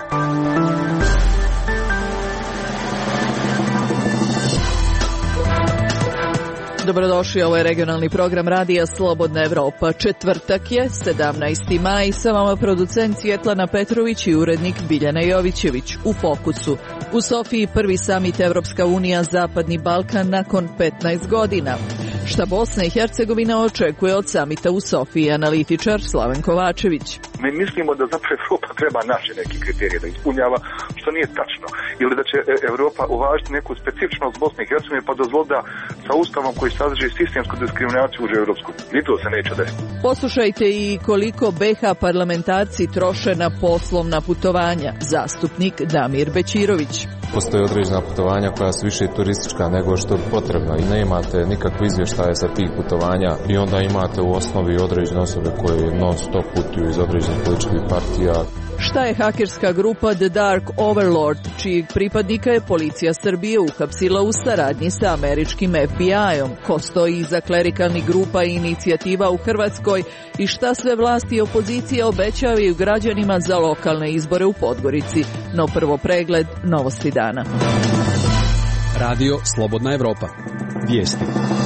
Dobrodošli, ovo je regionalni program Radija Slobodna Evropa. Četvrtak je, 17. maj, sa vama producent Svjetlana Petrović i urednik Biljana Jovićević. U fokusu. U Sofiji prvi samit Evropska unija Zapadni Balkan nakon 15 godina. Šta Bosna i Hercegovina očekuje od samita u Sofiji, analitičar Slaven Kovačević. Mi mislimo da zapravo Evropa treba naše neki kriterije da ispunjava, što nije tačno. Ili da će Evropa uvažiti neku specifičnost Bosne i Hercegovine pa dozvoliti da sa ustavom koji sadrži sistemsku diskriminaciju uđe u Evropsku. Ni to se neće desiti. Poslušajte i koliko BiH parlamentarci troše na poslovna putovanja. Zastupnik Damir Bećirović. Postoje određena putovanja koja su više turistička nego što je potrebno i ne imate nikakve izvještaje sa tih putovanja i onda imate u osnovi određene osobe koje non stop putuju iz određenih političkih partija. Šta je hakerska grupa The Dark Overlord, čijeg pripadnika je policija Srbije uhapsila u saradnji sa američkim FBI-om? Ko stoji iza klerikalnih grupa i inicijativa u Hrvatskoj i šta sve vlasti i opozicija obećavaju građanima za lokalne izbore u Podgorici? No prvo pregled novosti dana. Radio Slobodna Evropa. Vijesti.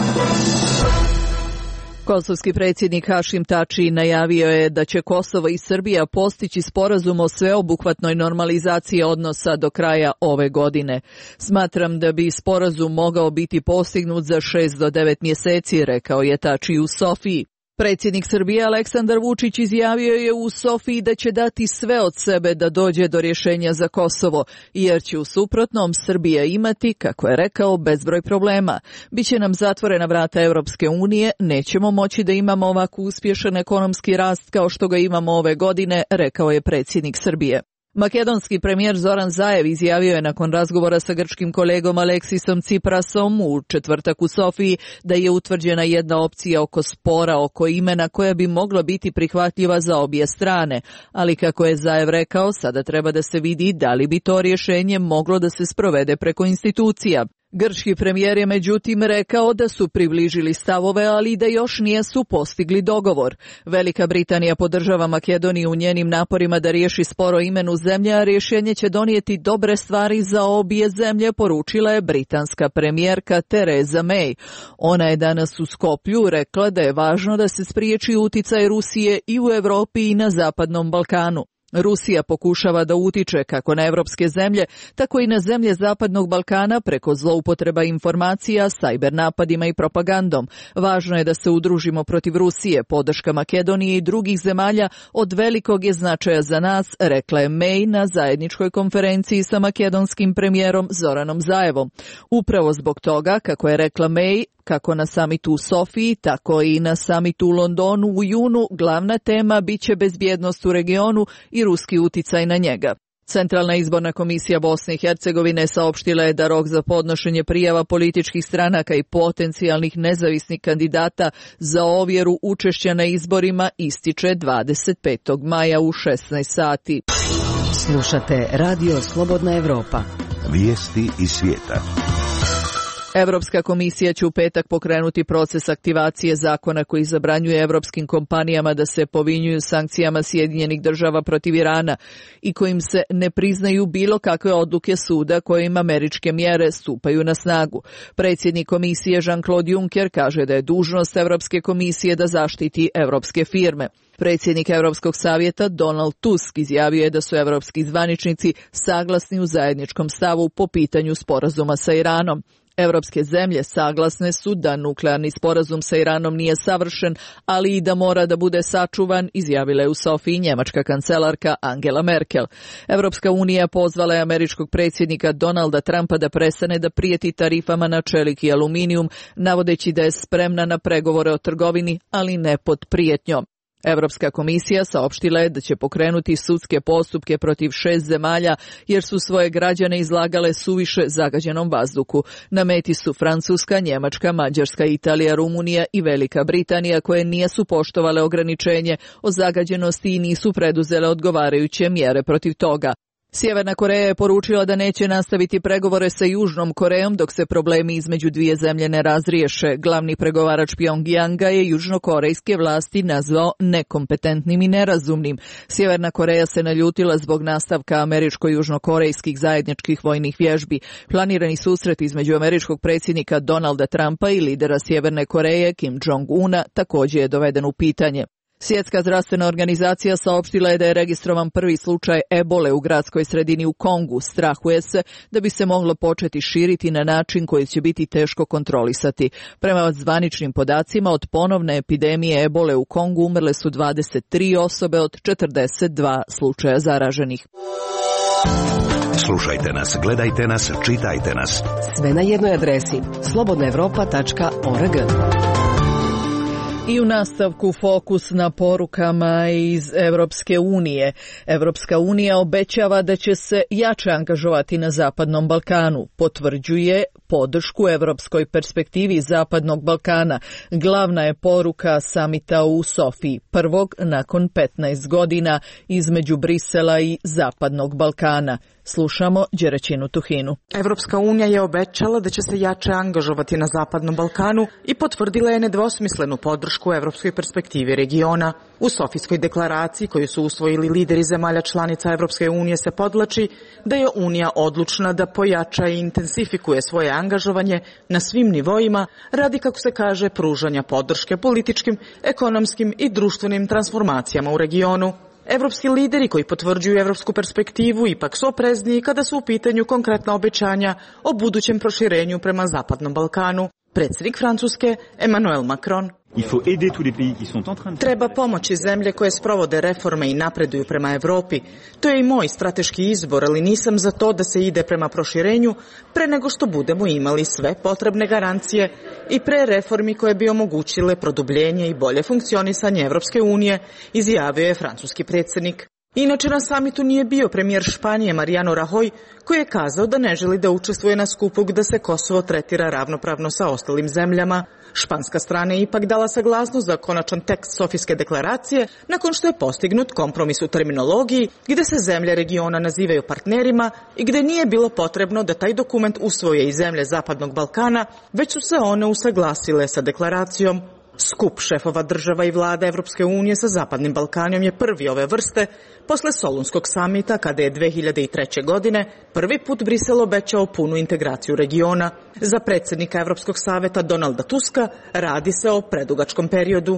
Kosovski predsjednik Hašim Tači najavio je da će Kosovo i Srbija postići sporazum o sveobuhvatnoj normalizaciji odnosa do kraja ove godine. Smatram da bi sporazum mogao biti postignut za 6 do 9 mjeseci, rekao je Tači u Sofiji. Predsjednik Srbije Aleksandar Vučić izjavio je u Sofiji da će dati sve od sebe da dođe do rješenja za Kosovo, jer će u suprotnom Srbija imati, kako je rekao, bezbroj problema. Biće nam zatvorena vrata Europske unije, nećemo moći da imamo ovako uspješan ekonomski rast kao što ga imamo ove godine, rekao je predsjednik Srbije. Makedonski premijer Zoran Zaev izjavio je nakon razgovora sa grčkim kolegom Aleksisom Tsiprasom u četvrtak u Sofiji da je utvrđena jedna opcija oko spora oko imena koja bi mogla biti prihvatljiva za obje strane, ali kako je Zaev rekao, sada treba da se vidi da li bi to rješenje moglo da se sprovede preko institucija. Grčki premijer je međutim rekao da su približili stavove, ali da još nisu postigli dogovor. Velika Britanija podržava Makedoniju u njenim naporima da riješi spor o imenu zemlje, a rješenje će donijeti dobre stvari za obje zemlje, poručila je britanska premijerka Theresa May. Ona je danas u Skoplju rekla da je važno da se spriječi uticaj Rusije i u Europi i na Zapadnom Balkanu. Rusija pokušava da utiče kako na evropske zemlje, tako i na zemlje Zapadnog Balkana preko zloupotreba informacija, sajber napadima i propagandom. Važno je da se udružimo protiv Rusije. Podrška Makedonije i drugih zemalja od velikog je značaja za nas, rekla je May na zajedničkoj konferenciji sa makedonskim premijerom Zoranom Zaevom. Upravo zbog toga, kako je rekla May, kako na samitu u Sofiji, tako i na samitu u Londonu u junu, glavna tema biće bezbjednost u regionu i ruski uticaj na njega. Centralna izborna komisija Bosne i Hercegovine saopštila je da rok za podnošenje prijava političkih stranaka i potencijalnih nezavisnih kandidata za ovjeru učešća na izborima ističe 25. maja u 16 sati. Slušate Radio Slobodna Evropa. Vijesti iz svijeta. Europska komisija će u petak pokrenuti proces aktivacije zakona koji zabranjuje europskim kompanijama da se povinjuju sankcijama Sjedinjenih Država protiv Irana i kojim se ne priznaju bilo kakve odluke suda kojim američke mjere stupaju na snagu. Predsjednik komisije Jean-Claude Juncker kaže da je dužnost Europske komisije da zaštiti europske firme. Predsjednik Europskog savjeta Donald Tusk izjavio je da su europski zvaničnici saglasni u zajedničkom stavu po pitanju sporazuma sa Iranom. Europske zemlje saglasne su da nuklearni sporazum sa Iranom nije savršen, ali i da mora da bude sačuvan, izjavila je u Sofiji njemačka kancelarka Angela Merkel. Europska unija pozvala je američkog predsjednika Donalda Trumpa da prestane da prijeti tarifama na čelik i aluminijum, navodeći da je spremna na pregovore o trgovini, ali ne pod prijetnjom. Europska komisija saopštila je da će pokrenuti sudske postupke protiv 6 zemalja jer su svoje građane izlagale suviše zagađenom vazduhu. Na meti su Francuska, Njemačka, Mađarska, Italija, Rumunija i Velika Britanija koje nisu poštovale ograničenje o zagađenosti i nisu preduzele odgovarajuće mjere protiv toga. Sjeverna Koreja je poručila da neće nastaviti pregovore sa Južnom Korejom dok se problemi između dvije zemlje ne razriješe. Glavni pregovarač Pjongjanga je južnokorejske vlasti nazvao nekompetentnim i nerazumnim. Sjeverna Koreja se naljutila zbog nastavka američko-južnokorejskih zajedničkih vojnih vježbi. Planirani susret između američkog predsjednika Donalda Trumpa i lidera Sjeverne Koreje Kim Jong-una također je doveden u pitanje. Svjetska zdravstvena organizacija saopštila je da je registrovan prvi slučaj ebole u gradskoj sredini u Kongu. Strahuje se da bi se moglo početi širiti na način koji će biti teško kontrolisati. Prema zvaničnim podacima, od ponovne epidemije ebole u Kongu umrle su 23 osobe od 42 slučaja zaraženih. Slušajte nas, gledajte nas, čitajte nas. Sve na jednoj adresi slobodnaevropa.org. I u nastavku fokus na porukama iz Europske unije. Europska unija obećava da će se jače angažovati na Zapadnom Balkanu. Potvrđuje podršku europskoj perspektivi Zapadnog Balkana. Glavna je poruka samita u Sofiji, prvog nakon 15 godina između Brisela i Zapadnog Balkana. Slušamo Đeraćinu Tuhinu. Evropska unija je obećala da će se jače angažovati na Zapadnom Balkanu i potvrdila je nedvosmislenu podršku evropskoj perspektivi regiona. U Sofijskoj deklaraciji koju su usvojili lideri zemalja članica Evropske unije se podvlači da je Unija odlučna da pojača i intensifikuje svoje angažovanje na svim nivoima radi, kako se kaže, pružanja podrške političkim, ekonomskim i društvenim transformacijama u regionu. Evropski lideri koji potvrđuju evropsku perspektivu ipak su oprezniji kada su u pitanju konkretna obećanja o budućem proširenju prema Zapadnom Balkanu. Predsjednik Francuske Emmanuel Macron: treba pomoći zemlje koje sprovode reforme i napreduju prema Europi. To je i moj strateški izbor, ali nisam za to da se ide prema proširenju pre nego što budemo imali sve potrebne garancije i pre reformi koje bi omogućile produbljenje i bolje funkcionisanje Evropske unije, izjavio je francuski predsjednik. Inače, na samitu nije bio premijer Španije Mariano Rajoy, koji je kazao da ne želi da učestvuje na skupu gde se Kosovo tretira ravnopravno sa ostalim zemljama. Španska strana je ipak dala saglasnost za konačan tekst Sofijske deklaracije nakon što je postignut kompromis u terminologiji gde se zemlje regiona nazivaju partnerima i gde nije bilo potrebno da taj dokument usvoje i zemlje Zapadnog Balkana, već su se one usaglasile sa deklaracijom. Skup šefova država i vlada Evropske unije sa Zapadnim Balkanom je prvi ove vrste posle Solunskog samita kada je 2003. godine prvi put Brisel obećao punu integraciju regiona. Za predsjednika Evropskog saveta Donalda Tuska radi se o predugačkom periodu.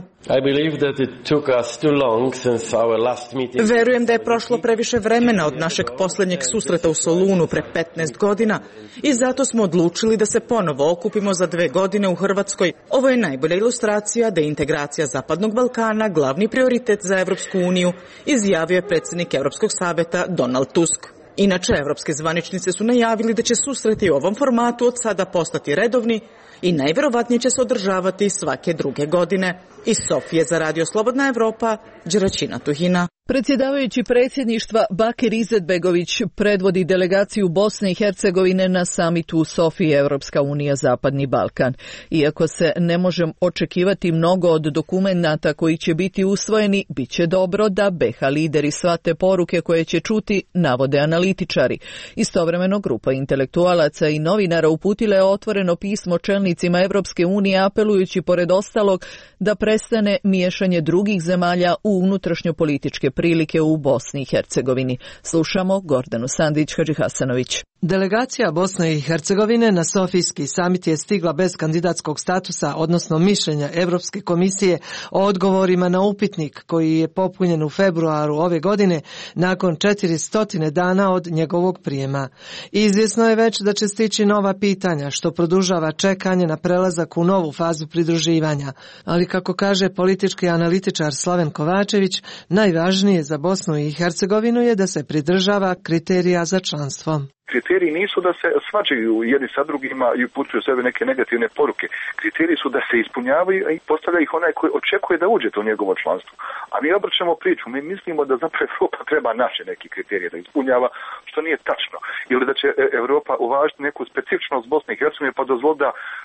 Verujem da je prošlo previše vremena od našeg posljednjeg susreta u Solunu pre 15 godina i zato smo odlučili da se ponovo okupimo za 2 godine u Hrvatskoj. Ovo je najbolja ilustracija da je integracija Zapadnog Balkana glavni prioritet za Evropsku uniju, izjavio je predsjednik Evropskog saveta Donald Tusk. Inače, evropske zvaničnice su najavili da će susreti u ovom formatu od sada postati redovni i najverovatnije će se održavati svake 2 godine. Iz Sofije za Radio Slobodna Evropa, Đeraćina Tuhina. Predsjedavajući predsjedništva Bakir Izetbegović predvodi delegaciju Bosne i Hercegovine na samitu u Sofiji Evropska unija Zapadni Balkan. Iako se ne može očekivati mnogo od dokumenata koji će biti usvojeni, bit će dobro da BiH lideri shvate poruke koje će čuti, navode analitičari. Istovremeno grupa intelektualaca i novinara uputila je otvoreno pismo čelnicima Evropske unije apelujući pored ostalog da prestane miješanje drugih zemalja u unutrašnjopolitičke prilike u Bosni i Hercegovini. Slušamo Gordanu Sandić-Hadžihasanović. Delegacija Bosne i Hercegovine na Sofijski samit je stigla bez kandidatskog statusa, odnosno mišljenja Europske komisije o odgovorima na upitnik koji je popunjen u februaru ove godine nakon 400 dana od njegovog prijema. Izvjesno je već da će stići nova pitanja, što produžava čekanje na prelazak u novu fazu pridruživanja. Ali kako kaže politički analitičar Slaven Kovačević, najvažnije za Bosnu i Hercegovinu je da se pridržava kriterija za članstvo. Kriteriji nisu da se svađaju jedni sa drugima i upućuju sebe neke negativne poruke. Kriteriji su da se ispunjavaju i postavlja ih onaj koji očekuje da uđe u njegovo članstvo. A mi obraćamo priču, mi mislimo da zapravo Evropa treba naše neke kriterije da ispunjava, što nije tačno. Ili da će Evropa uvažiti neku specifičnost Bosne i Hercegovine pa dozvoliti da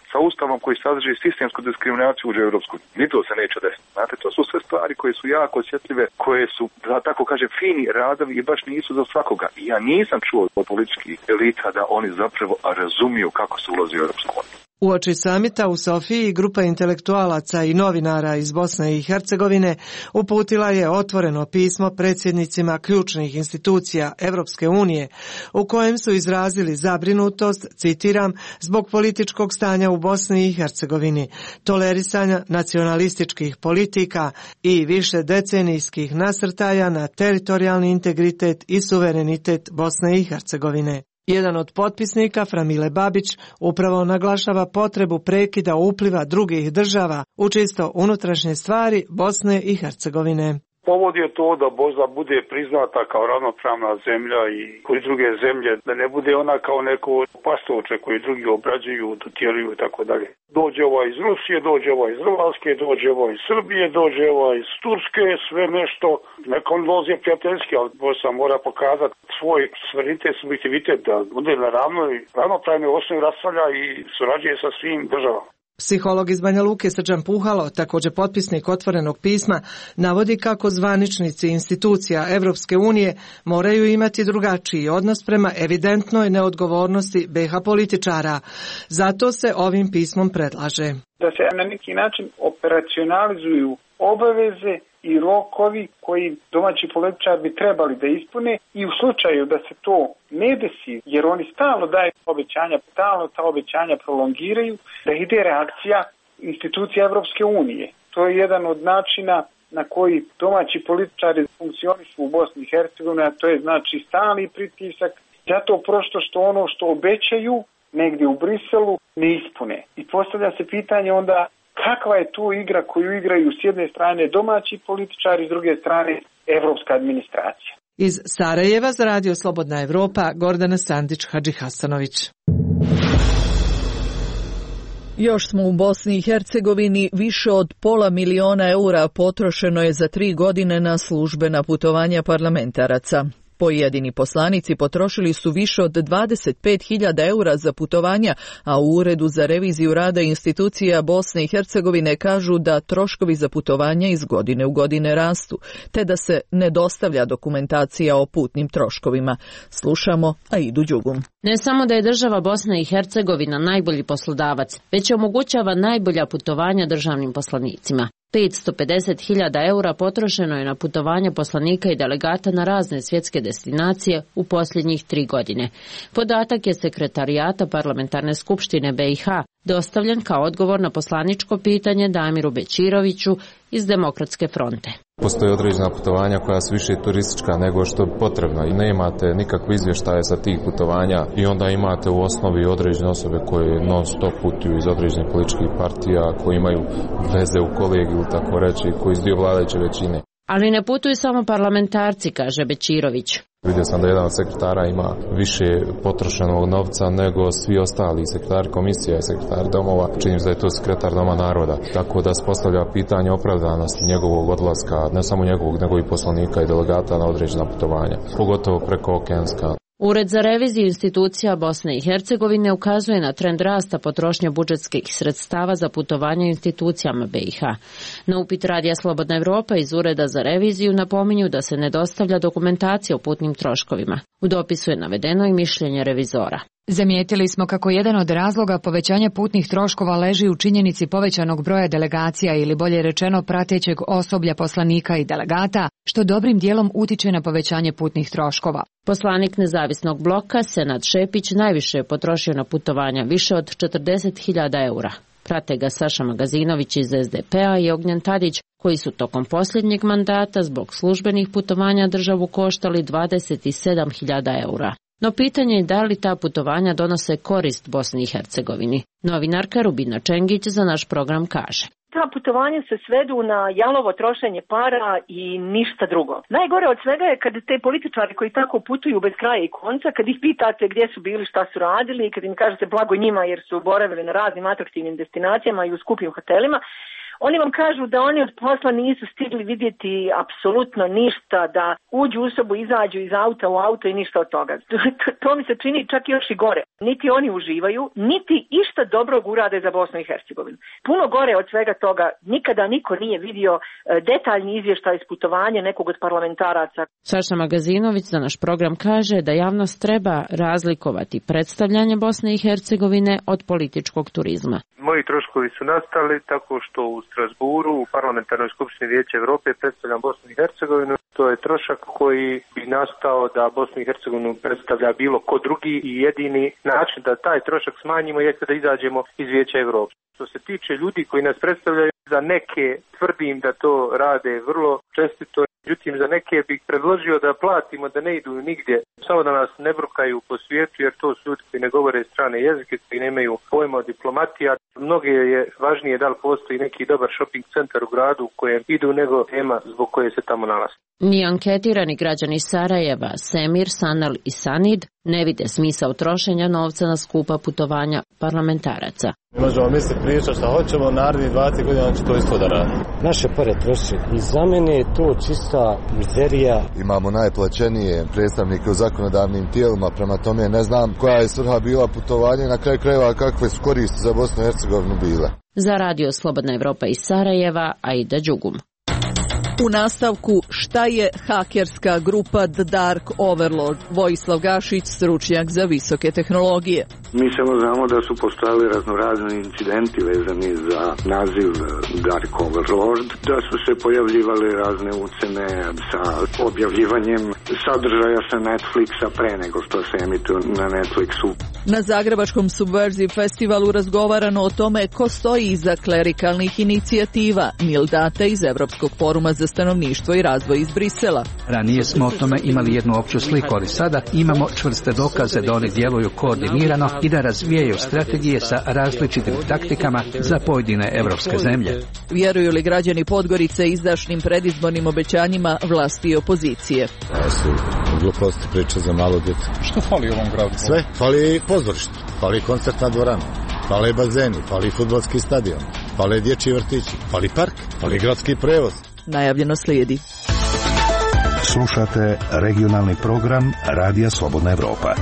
sa ustavom koji sadrži sistemsku diskriminaciju uđe u Europsku. Ni to se neće desiti. Znate, to su sve stvari koje su jako osjetljive, koje su, da tako kažem, fini radovi i baš nisu za svakoga. I ja nisam čuo od političkih elita da oni zapravo razumiju kako se ulazi u Europsku uniju. Uoči samita u Sofiji grupa intelektualaca i novinara iz Bosne i Hercegovine uputila je otvoreno pismo predsjednicima ključnih institucija Europske unije u kojem su izrazili zabrinutost, citiram, zbog političkog stanja u Bosni i Hercegovini, tolerisanja nacionalističkih politika i više decenijskih nasrtaja na teritorijalni integritet i suverenitet Bosne i Hercegovine. Jedan od potpisnika, Framile Babić, upravo naglašava potrebu prekida upliva drugih država u čisto unutrašnje stvari Bosne i Hercegovine. Povod je to da Bosna bude priznata kao ravnopravna zemlja i koji druge zemlje, da ne bude ona kao neko pastoče koji drugi obrađuju, dotjeruju i tako dalje. Dođe ova iz Rusije, dođe ova iz Hrvatske, dođe ova iz Srbije, dođe ova iz Turske, sve nešto. Neka on dođe prijateljski, ali Bosna mora pokazati svoj suverenitet, subjektivitet, da bude na ravnopravnoj osnovi raspravlja i surađuje sa svim državama. Psiholog iz Banja Luke Srđan Puhalo, također potpisnik otvorenog pisma, navodi kako zvaničnici institucija Europske unije moraju imati drugačiji odnos prema evidentnoj neodgovornosti BiH političara. Zato se ovim pismom predlaže da se na neki način operacionalizuju obaveze i rokovi koji domaći političari bi trebali da ispune i u slučaju da se to ne desi, jer oni stalno daju obećanja, stalno ta obećanja prolongiraju, da ide reakcija institucija Europske unije. To je jedan od načina na koji domaći političari funkcionišu u Bosni i Hercegovini, a to je znači stalni pritisak, zato prosto što ono što obećaju negdje u Briselu ne ispune. I postavlja se pitanje onda kakva je tu igra koju igraju s jedne strane domaći političari, s druge strane evropska administracija. Iz Sarajeva za Radio Slobodna Evropa, Gordana Sandić-Hadžihasanović. Još smo u Bosni i Hercegovini, više od $500 000 potrošeno je za 3 godine na službena putovanja parlamentaraca. Pojedini poslanici potrošili su više od 25.000 eura za putovanja, a u Uredu za reviziju rada institucija Bosne i Hercegovine kažu da troškovi za putovanja iz godine u godine rastu, te da se ne dostavlja dokumentacija o putnim troškovima. Slušamo Aidu Đugum. Ne samo da je država Bosna i Hercegovina najbolji poslodavac, već omogućava najbolja putovanja državnim poslanicima. 550.000 eura potrošeno je na putovanja poslanika i delegata na razne svjetske destinacije u posljednjih 3 godine. Podatak je Sekretarijata Parlamentarne skupštine BiH, dostavljen kao odgovor na poslaničko pitanje Damiru Bećiroviću iz Demokratske fronte. Postoje određena putovanja koja su više turistička nego što je potrebno i ne imate nikakve izvještaje sa tih putovanja i onda imate u osnovi određene osobe koje non stop putuju iz određenih političkih partija, koji imaju veze u kolegiju, tako reći, koji su dio vladajuće većine. Ali ne putuju samo parlamentarci, kaže Bećirović. Vidio sam da jedan od sekretara ima više potrošenog novca nego svi ostali sekretari komisije i sekretari domova. Čini se da je to sekretar Doma naroda. Tako da se postavlja pitanje opravdanosti njegovog odlaska, ne samo njegovog, nego i poslanika i delegata na određena putovanja, pogotovo preko okeanska. Ured za reviziju institucija Bosne i Hercegovine ukazuje na trend rasta potrošnje budžetskih sredstava za putovanje institucijama BiH. Na upit Radija Slobodna Evropa iz Ureda za reviziju napominju da se ne dostavlja dokumentacija o putnim troškovima. U dopisu je navedeno i mišljenje revizora. Zamijetili smo kako jedan od razloga povećanja putnih troškova leži u činjenici povećanog broja delegacija ili bolje rečeno pratećeg osoblja poslanika i delegata, što dobrim dijelom utiče na povećanje putnih troškova. Poslanik Nezavisnog bloka, Senad Šepić, najviše je potrošio na putovanja, više od 40.000 eura. Prate ga Saša Magazinović iz SDP-a i Ognjen Tadić, koji su tokom posljednjeg mandata zbog službenih putovanja državu koštali 27.000 eura. No pitanje je da li ta putovanja donose korist Bosni i Hercegovini. Novinarka Rubina Čengić za naš program kaže. Ta putovanja se svedu na jalovo trošenje para i ništa drugo. Najgore od svega je kad te političari koji tako putuju bez kraja i konca, kad ih pitate gdje su bili, šta su radili i kad im kažete blago njima jer su boravili na raznim atraktivnim destinacijama i u skupim hotelima, Oni vam kažu da oni od posla nisu stigli vidjeti apsolutno ništa, da uđu u sobu, izađu iz auta u auto i ništa od toga. To mi se čini čak još i gore. Niti oni uživaju, niti išta dobrog urade za Bosnu i Hercegovinu. Puno gore od svega toga, nikada niko nije vidio detaljni izvještaj iz putovanja nekog od parlamentaraca. Saša Magazinović za naš program kaže da javnost treba razlikovati predstavljanje Bosne i Hercegovine od političkog turizma. Moji troškovi su nastali tako što u Strasburu, u Parlamentarnoj skupštini Vijeća Europe predstavljam Bosnu i Hercegovinu. To je trošak koji bi nastao da Bosnu i Hercegovinu predstavlja bilo ko drugi i jedini način da taj trošak smanjimo jeste da izađemo iz Vijeća Europe. Što se tiče ljudi koji nas predstavljaju, za neke tvrdim da to rade vrlo čestito, međutim za neke bih predložio da platimo da ne idu nigdje, samo da nas ne brukaju po svijetu, jer to su ljudi koji ne govore strane jezike, koji nemaju pojma o diplomatiji. Mnoge je važnije da li postoji neki dobar shopping centar u gradu u kojem idu nego tema zbog koje se tamo nalazi. Ni anketirani građani Sarajeva, Semir, Sanal i Sanid ne vide smisao trošenja novca na skupa putovanja parlamentaraca. Mi možemo misliti pričati šta hoćemo, narednih 20 godina će to isto da radi. Naše pare troši i za mene je to čista mizerija. Imamo najplaćenije predstavnike u zakonodavnim tijelima, prema tome ne znam koja je svrha bila putovanja i na kraju krajeva kakve su koristi za Bosnu i Hercegovinu bile. Za Radio Slobodna Evropa iz Sarajeva, Aida Đugum. U nastavku, šta je hakerska grupa The Dark Overlord? Vojislav Gašić, stručnjak za visoke tehnologije. Mi samo znamo da su postojali raznorazni incidenti vezani za naziv Dark Overlord, da su se pojavljivali razne ucene sa objavljivanjem sadržaja sa Netflixa pre nego što se emituje na Netflixu. Na Zagrebačkom Subversive festivalu razgovarano o tome ko stoji iza klerikalnih inicijativa. Nil Date iz Evropskog foruma za stanovništvo i razvoj iz Brisela. Ranije smo o tome imali jednu opću sliku, ali sada imamo čvrste dokaze da oni djeluju koordinirano i da razvijaju strategije sa različitim taktikama za pojedine evropske zemlje. Vjeruju li građani Podgorice izdašnim predizbornim obećanjima vlasti i opozicije? To su gluposti priče za malo djecu. Što fali ovom gradu? Sve. Fali pozorište, fali koncertna dvorana, fali bazeni, fali fudbalski stadion, fali dječji vrtići, fali park, fali gradski prevoz. Najavljeno slijedi. Slušate regionalni program Radija Slobodna Evropa.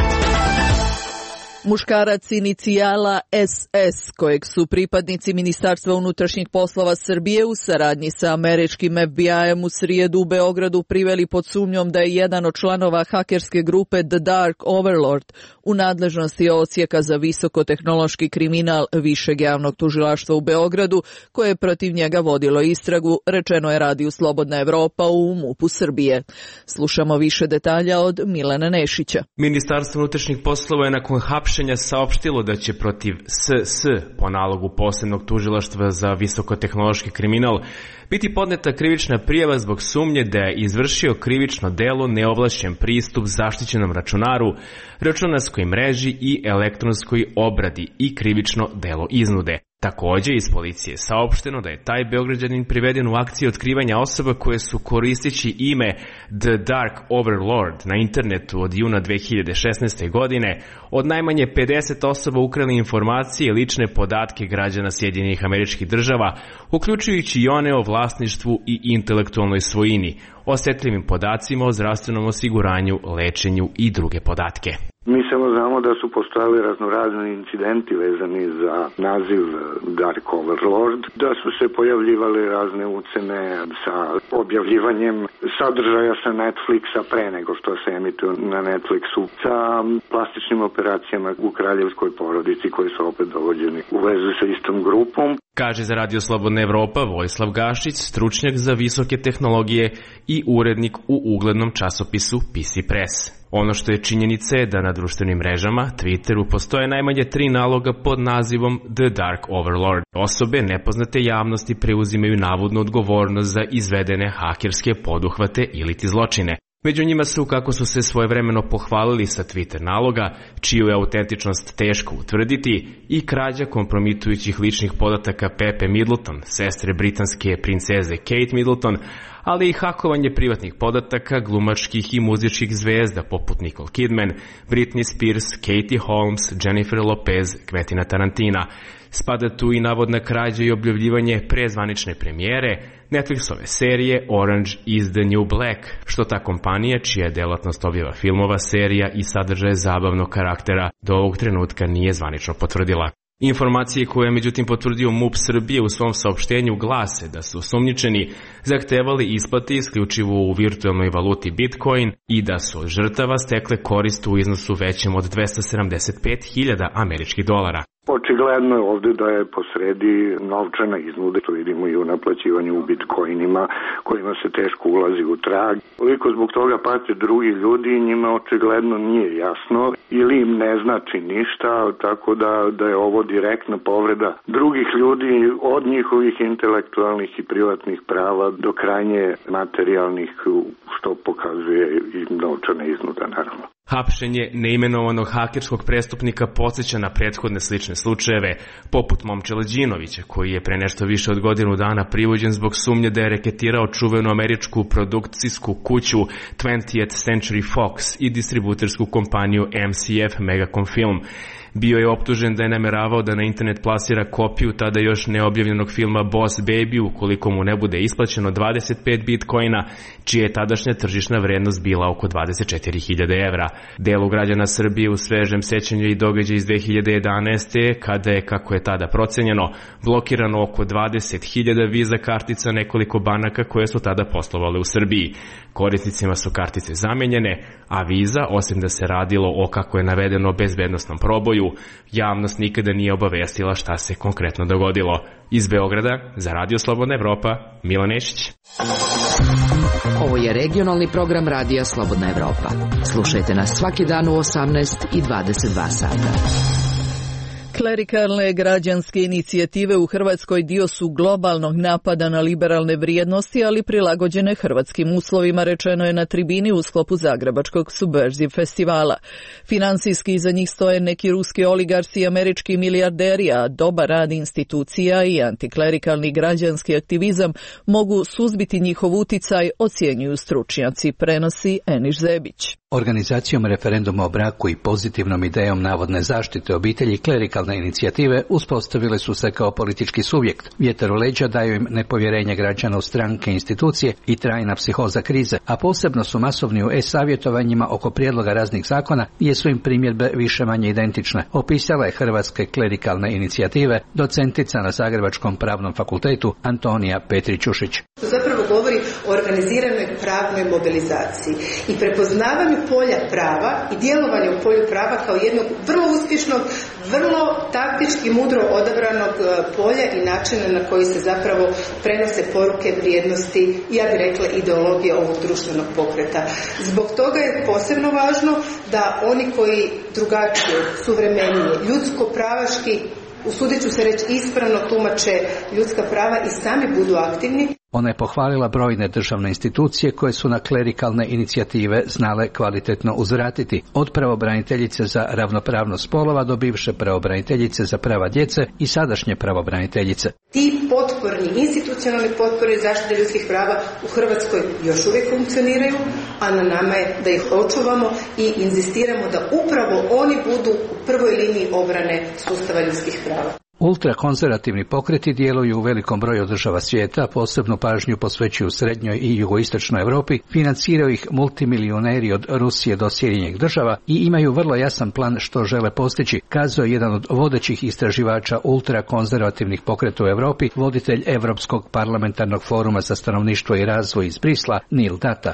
Muškarac inicijala SS, kojeg su pripadnici Ministarstva unutrašnjih poslova Srbije u saradnji sa američkim FBI-em u srijedu u Beogradu priveli pod sumnjom da je jedan od članova hakerske grupe The Dark Overlord u nadležnosti odsjeka za visokotehnološki kriminal Višeg javnog tužilaštva u Beogradu, koje je protiv njega vodilo istragu, rečeno je Radiju Slobodna Evropa u MUP-u Srbije. Slušamo više detalja od Milana Nešića. Ministarstvo unutrašnjih poslova je nakon hapšenja saopštilo da će protiv SS po nalogu posebnog tužilaštva za visokotehnološki kriminal biti podneta krivična prijava zbog sumnje da je izvršio krivično delo neovlašćen pristup zaštićenom računaru, računarskoj mreži i elektronskoj obradi i krivično delo iznude. Također iz policije saopšteno da je taj Beograđanin priveden u akciju otkrivanja osoba koje su koristeći ime The Dark Overlord na internetu od juna 2016. godine od najmanje 50 osoba ukrali informacije i lične podatke građana Sjedinjenih Američkih Država, uključujući i one o vlasništvu i intelektualnoj svojini, osjetljivim podacima o zdravstvenom osiguranju, lečenju i druge podatke. Mi samo znamo da su postojali raznorazni incidenti vezani za naziv Dark Overlord, da su se pojavljivali razne ucene sa objavljivanjem sadržaja sa Netflixa pre nego što se emituje na Netflixu, sa plastičnim operacijama u kraljevskoj porodici koji su opet dovođeni u vezu sa istom grupom. Kaže za Radio Slobodna Evropa Vojislav Gašić, stručnjak za visoke tehnologije i urednik u uglednom časopisu PC Press. Ono što je činjenica je da na društvenim mrežama, Twitteru, postoje najmanje 3 naloga pod nazivom The Dark Overlord. Osobe nepoznate javnosti preuzimaju navodnu odgovornost za izvedene hakerske poduhvate ili ti zločine. Među njima su, kako su se svojevremeno pohvalili sa Twitter naloga, čiju je autentičnost teško utvrditi, i krađa kompromitujućih ličnih podataka Pepe Middleton, sestre britanske princeze Kate Middleton, ali i hakovanje privatnih podataka glumačkih i muzičkih zvezda poput Nicole Kidman, Britney Spears, Katie Holmes, Jennifer Lopez, Quentina Tarantina. Spada tu i navodna krađa i objavljivanje prezvanične premijere Netflixove serije Orange is the New Black, što ta kompanija, čija je delatnost objava filmova, serija i sadržaje zabavnog karaktera, do ovog trenutka nije zvanično potvrdila. Informacije koje je međutim potvrdio MUP Srbije u svom saopštenju glase da su osumnjičeni zahtevali isplate isključivo u virtualnoj valuti Bitcoin i da su od žrtava stekle korist u iznosu većem od $275.000 američkih dolara. Očigledno je ovde da je posredi novčana iznuda, to vidimo i u naplaćivanju u bitcoinima, kojima se teško ulazi u trag. Koliko zbog toga pate drugi ljudi, njima očigledno nije jasno ili im ne znači ništa, tako da je ovo direktna povreda drugih ljudi od njihovih intelektualnih i privatnih prava do krajnje materijalnih, što pokazuje i novčana iznuda, naravno. Hapšenje neimenovanog hakerskog prestupnika podsjeća na prethodne slične slučajeve, poput Momčila Đinovića, koji je pre nešto više od godinu dana privođen zbog sumnje da je reketirao čuvenu američku produkcijsku kuću 20th Century Fox i distributersku kompaniju MCF Megacom Film. Bio je optužen da je nameravao da na internet plasira kopiju tada još neobjavljenog filma Boss Baby ukoliko mu ne bude isplaćeno 25 bitcoina, čija je tadašnja tržišna vrednost bila oko 24.000 evra. Delu građana Srbije u svežem sećanju i događaj iz 2011. kada je, kako je tada procenjeno, blokirano oko 20.000 viza kartica nekoliko banaka koje su tada poslovale u Srbiji. Korisnicima su kartice zamenjene, a viza, osim da se radilo o, kako je navedeno, bezbednosnom proboju, javnost nikada nije obavestila šta se konkretno dogodilo. Iz Beograda, za Radio Slobodna Evropa, Milan Nešić. Ovo je regionalni program Radija Slobodna Evropa. Slušajte nas svaki dan u 18 i 22 sata. Klerikalne građanske inicijative u Hrvatskoj dio su globalnog napada na liberalne vrijednosti, ali prilagođene hrvatskim uslovima, rečeno je na tribini u sklopu Zagrebačkog Subversiv festivala. Finansijski iza njih stoje neki ruski oligarsi i američki milijarderi, a dobar rad institucija i antiklerikalni građanski aktivizam mogu suzbiti njihov uticaj, ocjenjuju stručnjaci, prenosi Eniš Zebić. Organizacijom referenduma o braku i pozitivnom idejom navodne zaštite obitelji klerikalne inicijative uspostavile su se kao politički subjekt. Vjetar u leđa daju im nepovjerenje građana u stranke i institucije i trajna psihoza krize, a posebno su masovni u e-savjetovanjima oko prijedloga raznih zakona jer su im primjedbe više manje identične. Opisala je Hrvatske klerikalne inicijative docentica na Zagrebačkom pravnom fakultetu Antonija Petrić-Ušić. To zapravo govori o organiziranoj pravnoj mobilizaciji i prepoznavanju polja prava i djelovanja u polju prava kao jednog vrlo uspješnog, vrlo taktički mudro odabranog polja i načina na koji se zapravo prenose poruke, vrijednosti i, ja bih rekla, ideologije ovog društvenog pokreta. Zbog toga je posebno važno da oni koji drugačije, suvremenije, ljudsko-pravaški, usudit ću se reći, ispravno tumače ljudska prava i sami budu aktivni. Ona je pohvalila brojne državne institucije koje su na klerikalne inicijative znale kvalitetno uzvratiti, od pravobraniteljice za ravnopravnost spolova do bivše pravobraniteljice za prava djece i sadašnje pravobraniteljice. Ti potporni, institucionalni potpori zaštite ljudskih prava u Hrvatskoj još uvijek funkcioniraju, a na nama je da ih očuvamo i inzistiramo da upravo oni budu u prvoj liniji obrane sustava ljudskih prava. Ultrakonzervativni pokreti djeluju u velikom broju država svijeta, posebnu pažnju posvećuju srednjoj i jugoistočnoj Europi, financiraju ih multimilioneri od Rusije do Sjedinjenih država i imaju vrlo jasan plan što žele postići, kazao je jedan od vodećih istraživača ultrakonzervativnih pokreta u Europi, voditelj Europskog parlamentarnog foruma za stanovništvo i razvoj iz Brisla, Neil Data.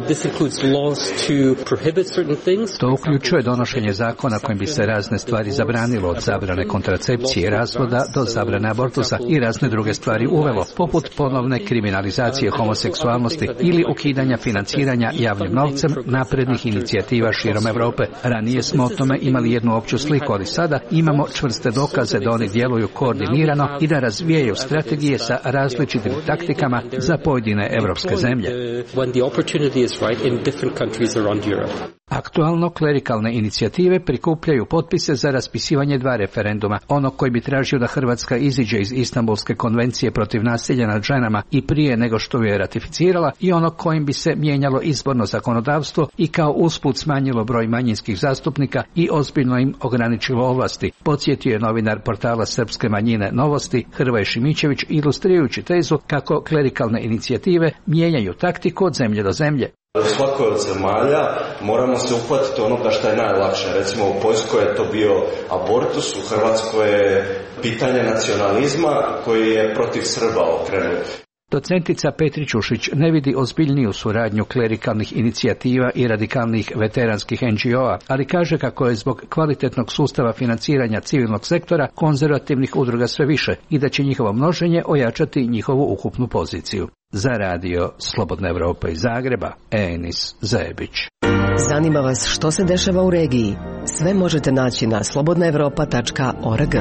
To uključuje donošenje zakona kojim bi se razne stvari zabranilo, od zabrane kontracepcije i razvoda do zabrane abortusa i razne druge stvari uvelo, poput ponovne kriminalizacije homoseksualnosti ili ukidanja financiranja javnim novcem naprednih inicijativa širom Europe. Ranije smo o tome imali jednu opću sliku, ali sada imamo čvrste dokaze da oni djeluju koordinirano i da razvijaju strategije sa različitim taktikama za pojedine evropske zemlje. Aktualno klerikalne inicijative prikupljaju potpise za raspisivanje 2 referenduma, onog koji bi tražio da Hrvatska iziđe iz Istanbulske konvencije protiv nasilja nad ženama i prije nego što ju je ratificirala, i onog kojim bi se mijenjalo izborno zakonodavstvo i kao usput smanjilo broj manjinskih zastupnika i ozbiljno im ograničilo ovlasti, podsjetio je novinar portala Srpske manjine Novosti Hrvoje Šimićević, ilustrirajući tezu kako klerikalne inicijative mijenjaju taktiku od zemlje do zemlje. U svakoj od zemalja moramo se uhvatiti onoga što je najlakše. Recimo u Poljskoj je to bio abortus, u Hrvatskoj je pitanje nacionalizma koji je protiv Srba okrenut. Docentica Petri Ćušić ne vidi ozbiljniju suradnju klerikalnih inicijativa i radikalnih veteranskih NGO-a, ali kaže kako je zbog kvalitetnog sustava financiranja civilnog sektora konzervativnih udruga sve više i da će njihovo množenje ojačati njihovu ukupnu poziciju. Za radio Slobodna Evropa iz Zagreba, Enis Zajebić. Zanima vas što se dešava u regiji? Sve možete naći na slobodnaevropa.org.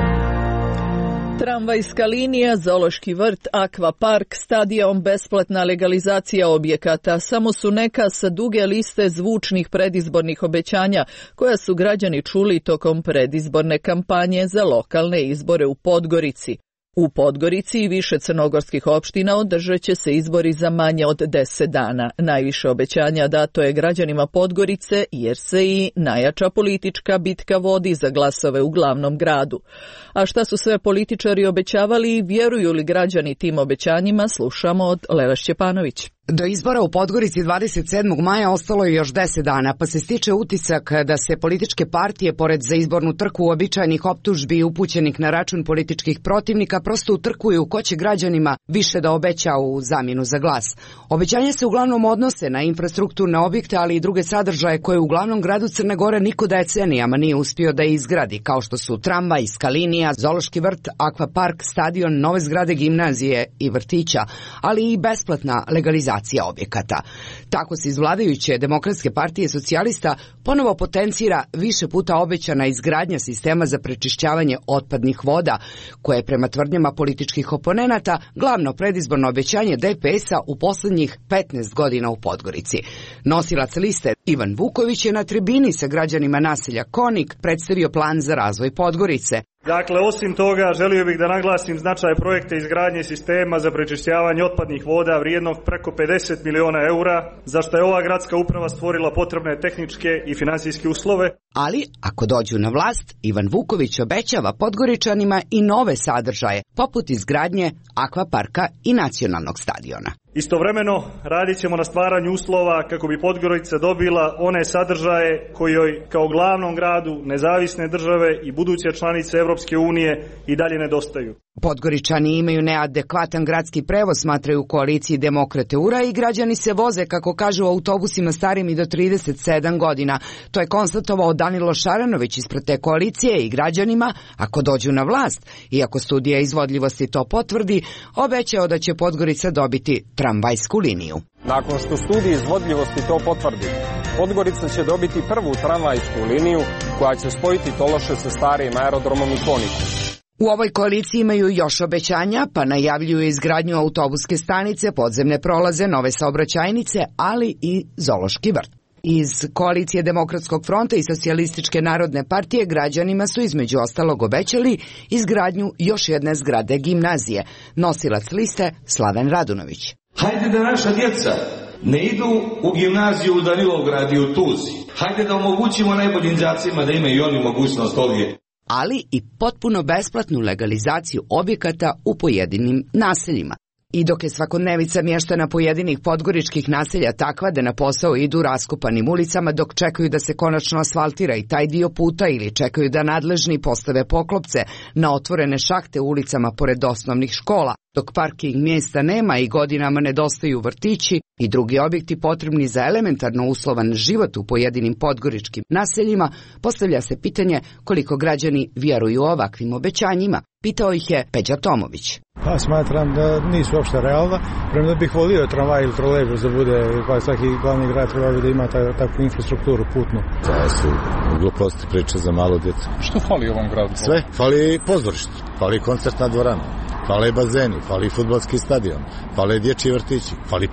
Tramvajska linija, zoološki vrt, akvapark, stadion, besplatna legalizacija objekata samo su neka sa duge liste zvučnih predizbornih obećanja koja su građani čuli tokom predizborne kampanje za lokalne izbore u Podgorici. U Podgorici i više crnogorskih opština održat će se izbori za manje od 10 dana. Najviše obećanja dato je građanima Podgorice jer se i najjača politička bitka vodi za glasove u glavnom gradu. A šta su sve političari obećavali i vjeruju li građani tim obećanjima, slušamo od Leva Šćepanović. Do izbora u Podgorici 27. maja ostalo je još 10 dana, pa se stiče utisak da se političke partije, pored za izbornu trku uobičajenih optužbi upućenih na račun političkih protivnika, prosto utrkuju ko će građanima više da obeća u zamjenu za glas. Obećanja se uglavnom odnose na infrastrukturne objekte, ali i druge sadržaje koje u glavnom gradu Crne Gore niko decenijama nije uspio da izgradi, kao što su tramvajska linija, zoološki vrt, akvapark, stadion, nove zgrade gimnazije i vrtića, ali i besplatna legalizacija objekata. Tako se iz vladajuće Demokratske partije socijalista ponovo potencira više puta obećana izgradnja sistema za prečišćavanje otpadnih voda, koje je prema tvrdnjama političkih oponenata glavno predizborno obećanje DPS-a u posljednjih 15 godina u Podgorici. Nosilac liste Ivan Vuković je na tribini sa građanima naselja Konik predstavio plan za razvoj Podgorice. Dakle, osim toga, želio bih da naglasim značaj projekta izgradnje sistema za prečišćavanje otpadnih voda vrijednog preko 50 miliona eura, za što je ova gradska uprava stvorila potrebne tehničke i finansijske uslove. Ali, ako dođu na vlast, Ivan Vuković obećava Podgoričanima i nove sadržaje, poput izgradnje akvaparka i nacionalnog stadiona. Istovremeno, radit ćemo na stvaranju uslova kako bi Podgorica dobila one sadržaje koji joj kao glavnom gradu nezavisne države i buduće članice Evropske unije i dalje nedostaju. Podgoričani imaju neadekvatan gradski prevoz, smatraju u koaliciji Demokrate URA, i građani se voze, kako kažu, autobusima starim i do 37 godina. To je konstatovao Danilo Šaranović ispred te koalicije i građanima, ako dođu na vlast, iako studija izvodljivosti to potvrdi, obećao da će Podgorica dobiti tramvajsku liniju. Nakon što studija izvodljivosti to potvrdi, Podgorica će dobiti prvu tramvajsku liniju koja će spojiti Tološe sa starijim aerodromom i Konikom. U ovoj koaliciji imaju još obećanja, pa najavljuju izgradnju autobuske stanice, podzemne prolaze, nove saobraćajnice, ali i zoološki vrt. Iz koalicije Demokratskog fronta i Socijalističke narodne partije građanima su između ostalog obećali izgradnju još jedne zgrade gimnazije. Nosilac liste Slaven Radunović. Hajde da naša djeca ne idu u gimnaziju u Danilovgrad i u Tuzi. Hajde da omogućimo najboljim đacima da imaju i oni mogućnost ovdje. Ali i potpuno besplatnu legalizaciju objekata u pojedinim naseljima. I dok je svakodnevica mještana pojedinih podgoričkih naselja takva da na posao idu raskopanim ulicama dok čekaju da se konačno asfaltira i taj dio puta ili čekaju da nadležni postave poklopce na otvorene šahte u ulicama pored osnovnih škola, dok parking mjesta nema i godinama nedostaju vrtići i drugi objekti potrebni za elementarno uslovan život u pojedinim podgoričkim naseljima, postavlja se pitanje koliko građani vjeruju ovakvim obećanjima. Pitao ih je Peđa Tomović. Pa smatram da nisu uopšte realna, premda bih volio tramvaj ili trolejbus da bude, pa svaki glavni grad treba da ima takvu infrastrukturu putnu. To su gluposti priče za malu djecu. Što fali ovom gradu? Sve, fali pozorište, fali koncertna dvorana, fali bazeni, fali fudbalski stadion, fali dječji vrtići, fali park,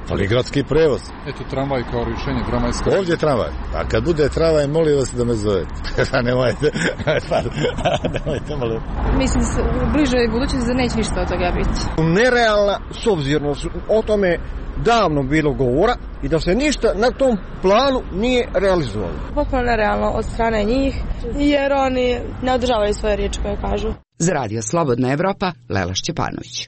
fali gradski prevoz. Eto, tramvaj kao rješenje, tramvajska. Ovdje je tramvaj. A kad bude tramvaj, molim vas da me zovete. Nemojte, molim. Mislim, u bližoj budućnosti da neće ništa od toga biti. Nerealna, s obzirom o tome davno bilo govora i da se ništa na tom planu nije realizovalo. Potpuno nerealno od strane njih, jer oni ne održavaju svoje riječi koje kažu. Za Radio Slobodna Evropa, Lela Šćepanović.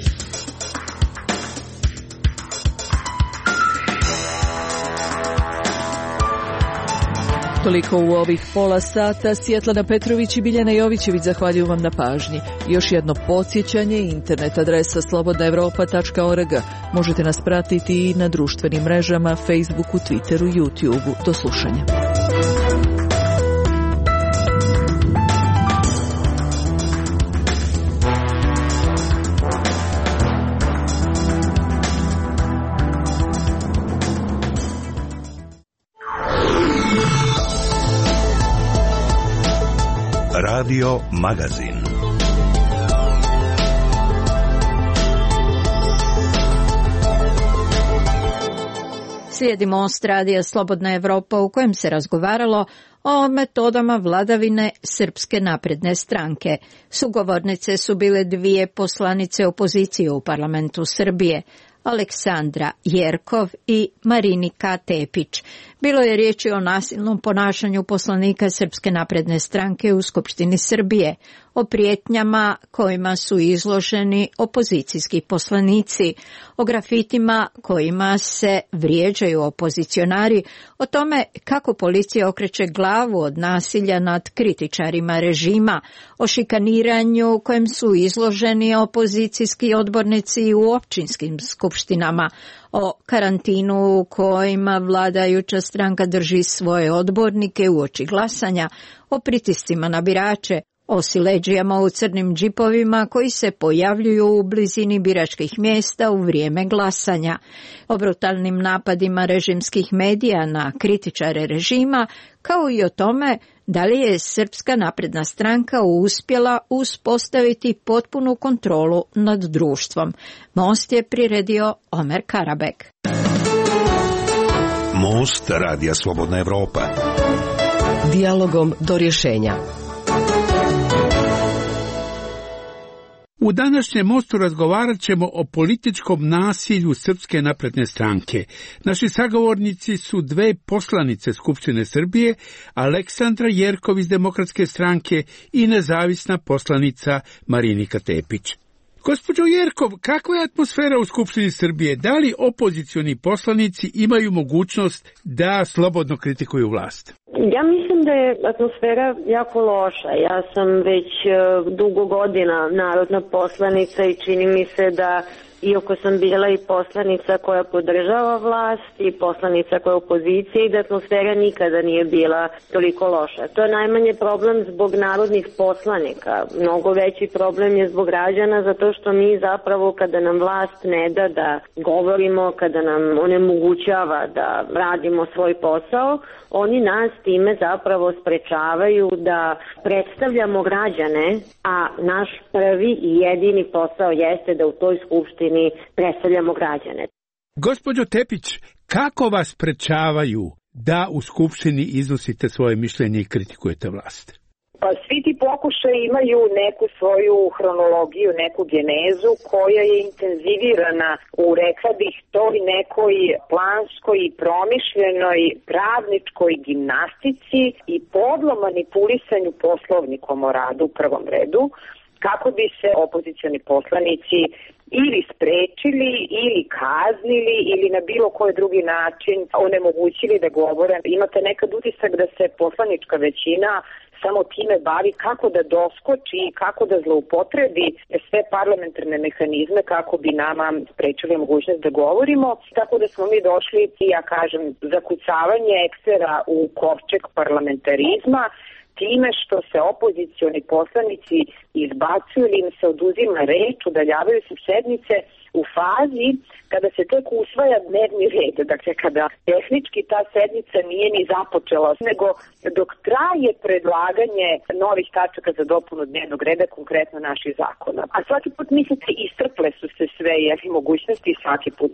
Toliko u ovih pola sata. Svjetlana Petrović i Biljana Jovićević zahvaljuju vam na pažnji. Još jedno podsjećanje, internet adresa slobodnaevropa.org. Možete nas pratiti i na društvenim mrežama, Facebooku, Twitteru, YouTubeu. Do slušanja. Radio Magazin. Slijedi Most radija Slobodna Evropa u kojem se razgovaralo o metodama vladavine Srpske napredne stranke. Sugovornice su bile dvije poslanice opozicije u parlamentu Srbije, Aleksandra Jerkov i Marinika Tepić. Bilo je riječi o nasilnom ponašanju poslanika Srpske napredne stranke u Skupštini Srbije, o prijetnjama kojima su izloženi opozicijski poslanici, o grafitima kojima se vrijeđaju opozicionari, o tome kako policija okreće glavu od nasilja nad kritičarima režima, o šikaniranju kojem su izloženi opozicijski odbornici u općinskim skupštinama, o karantinu u kojima vladajuća stranka drži svoje odbornike uoči glasanja, o pritiscima na birače, o siledžijama u crnim džipovima koji se pojavljuju u blizini biračkih mjesta u vrijeme glasanja, o brutalnim napadima režimskih medija na kritičare režima, kao i o tome da li je Srpska napredna stranka uspjela uspostaviti potpunu kontrolu nad društvom. Most je priredio Omer Karabek. Most radija Slobodna Evropa. Dijalogom do rješenja. U današnjem mostu razgovarat ćemo o političkom nasilju Srpske napredne stranke. Naši sagovornici su dve poslanice Skupštine Srbije, Aleksandra Jerkov iz Demokratske stranke i nezavisna poslanica Marinika Tepić. Gospođo Jerkov, kakva je atmosfera u Skupštini Srbije? Da li opozicioni poslanici imaju mogućnost da slobodno kritikuju vlast? Ja mislim da je atmosfera jako loša. Ja sam već dugo godina narodna poslanica i čini mi se da, iako sam bila i poslanica koja podržava vlast i poslanica koja je opozicija, i da atmosfera nikada nije bila toliko loša. To je najmanje problem zbog narodnih poslanika. Mnogo veći problem je zbog građana, zato što mi zapravo kada nam vlast ne da da govorimo, kada nam onemogućava da radimo svoj posao, oni nas time zapravo sprečavaju da predstavljamo građane, a naš prvi i jedini posao jeste da u toj skupštini predstavljamo građane. Gospođo Tepić, kako vas sprečavaju da u skupštini iznosite svoje mišljenje i kritikujete vlast? Pa svi ti pokušaj imaju neku svoju hronologiju, neku genezu koja je intenzivirana u, rekla bih, toj nekoj planskoj i promišljenoj pravničkoj gimnastici i podlo manipulisanju poslovnikom o radu u prvom redu, kako bi se opozicioni poslanici ili sprečili, ili kaznili, ili na bilo koji drugi način onemogućili da govore. Imate nekad utisak da se poslanička većina samo time bavi kako da doskoči i kako da zloupotrebi sve parlamentarne mehanizme kako bi nama sprečili mogućnost da govorimo. Tako da smo mi došli, ja kažem, zakucavanje eksera u kovčeg parlamentarizma, time što se opozicioni poslanici izbacuju ili im se oduzima reč, udaljavaju se sednice u fazi kada se tek usvaja dnevni red, dakle kada tehnički ta sednica nije ni započela, nego dok traje predlaganje novih tačaka za dopunu dnevnog reda, konkretno naših zakona. A svaki put mislite, iscrple su se sve mogućnosti i svaki put vas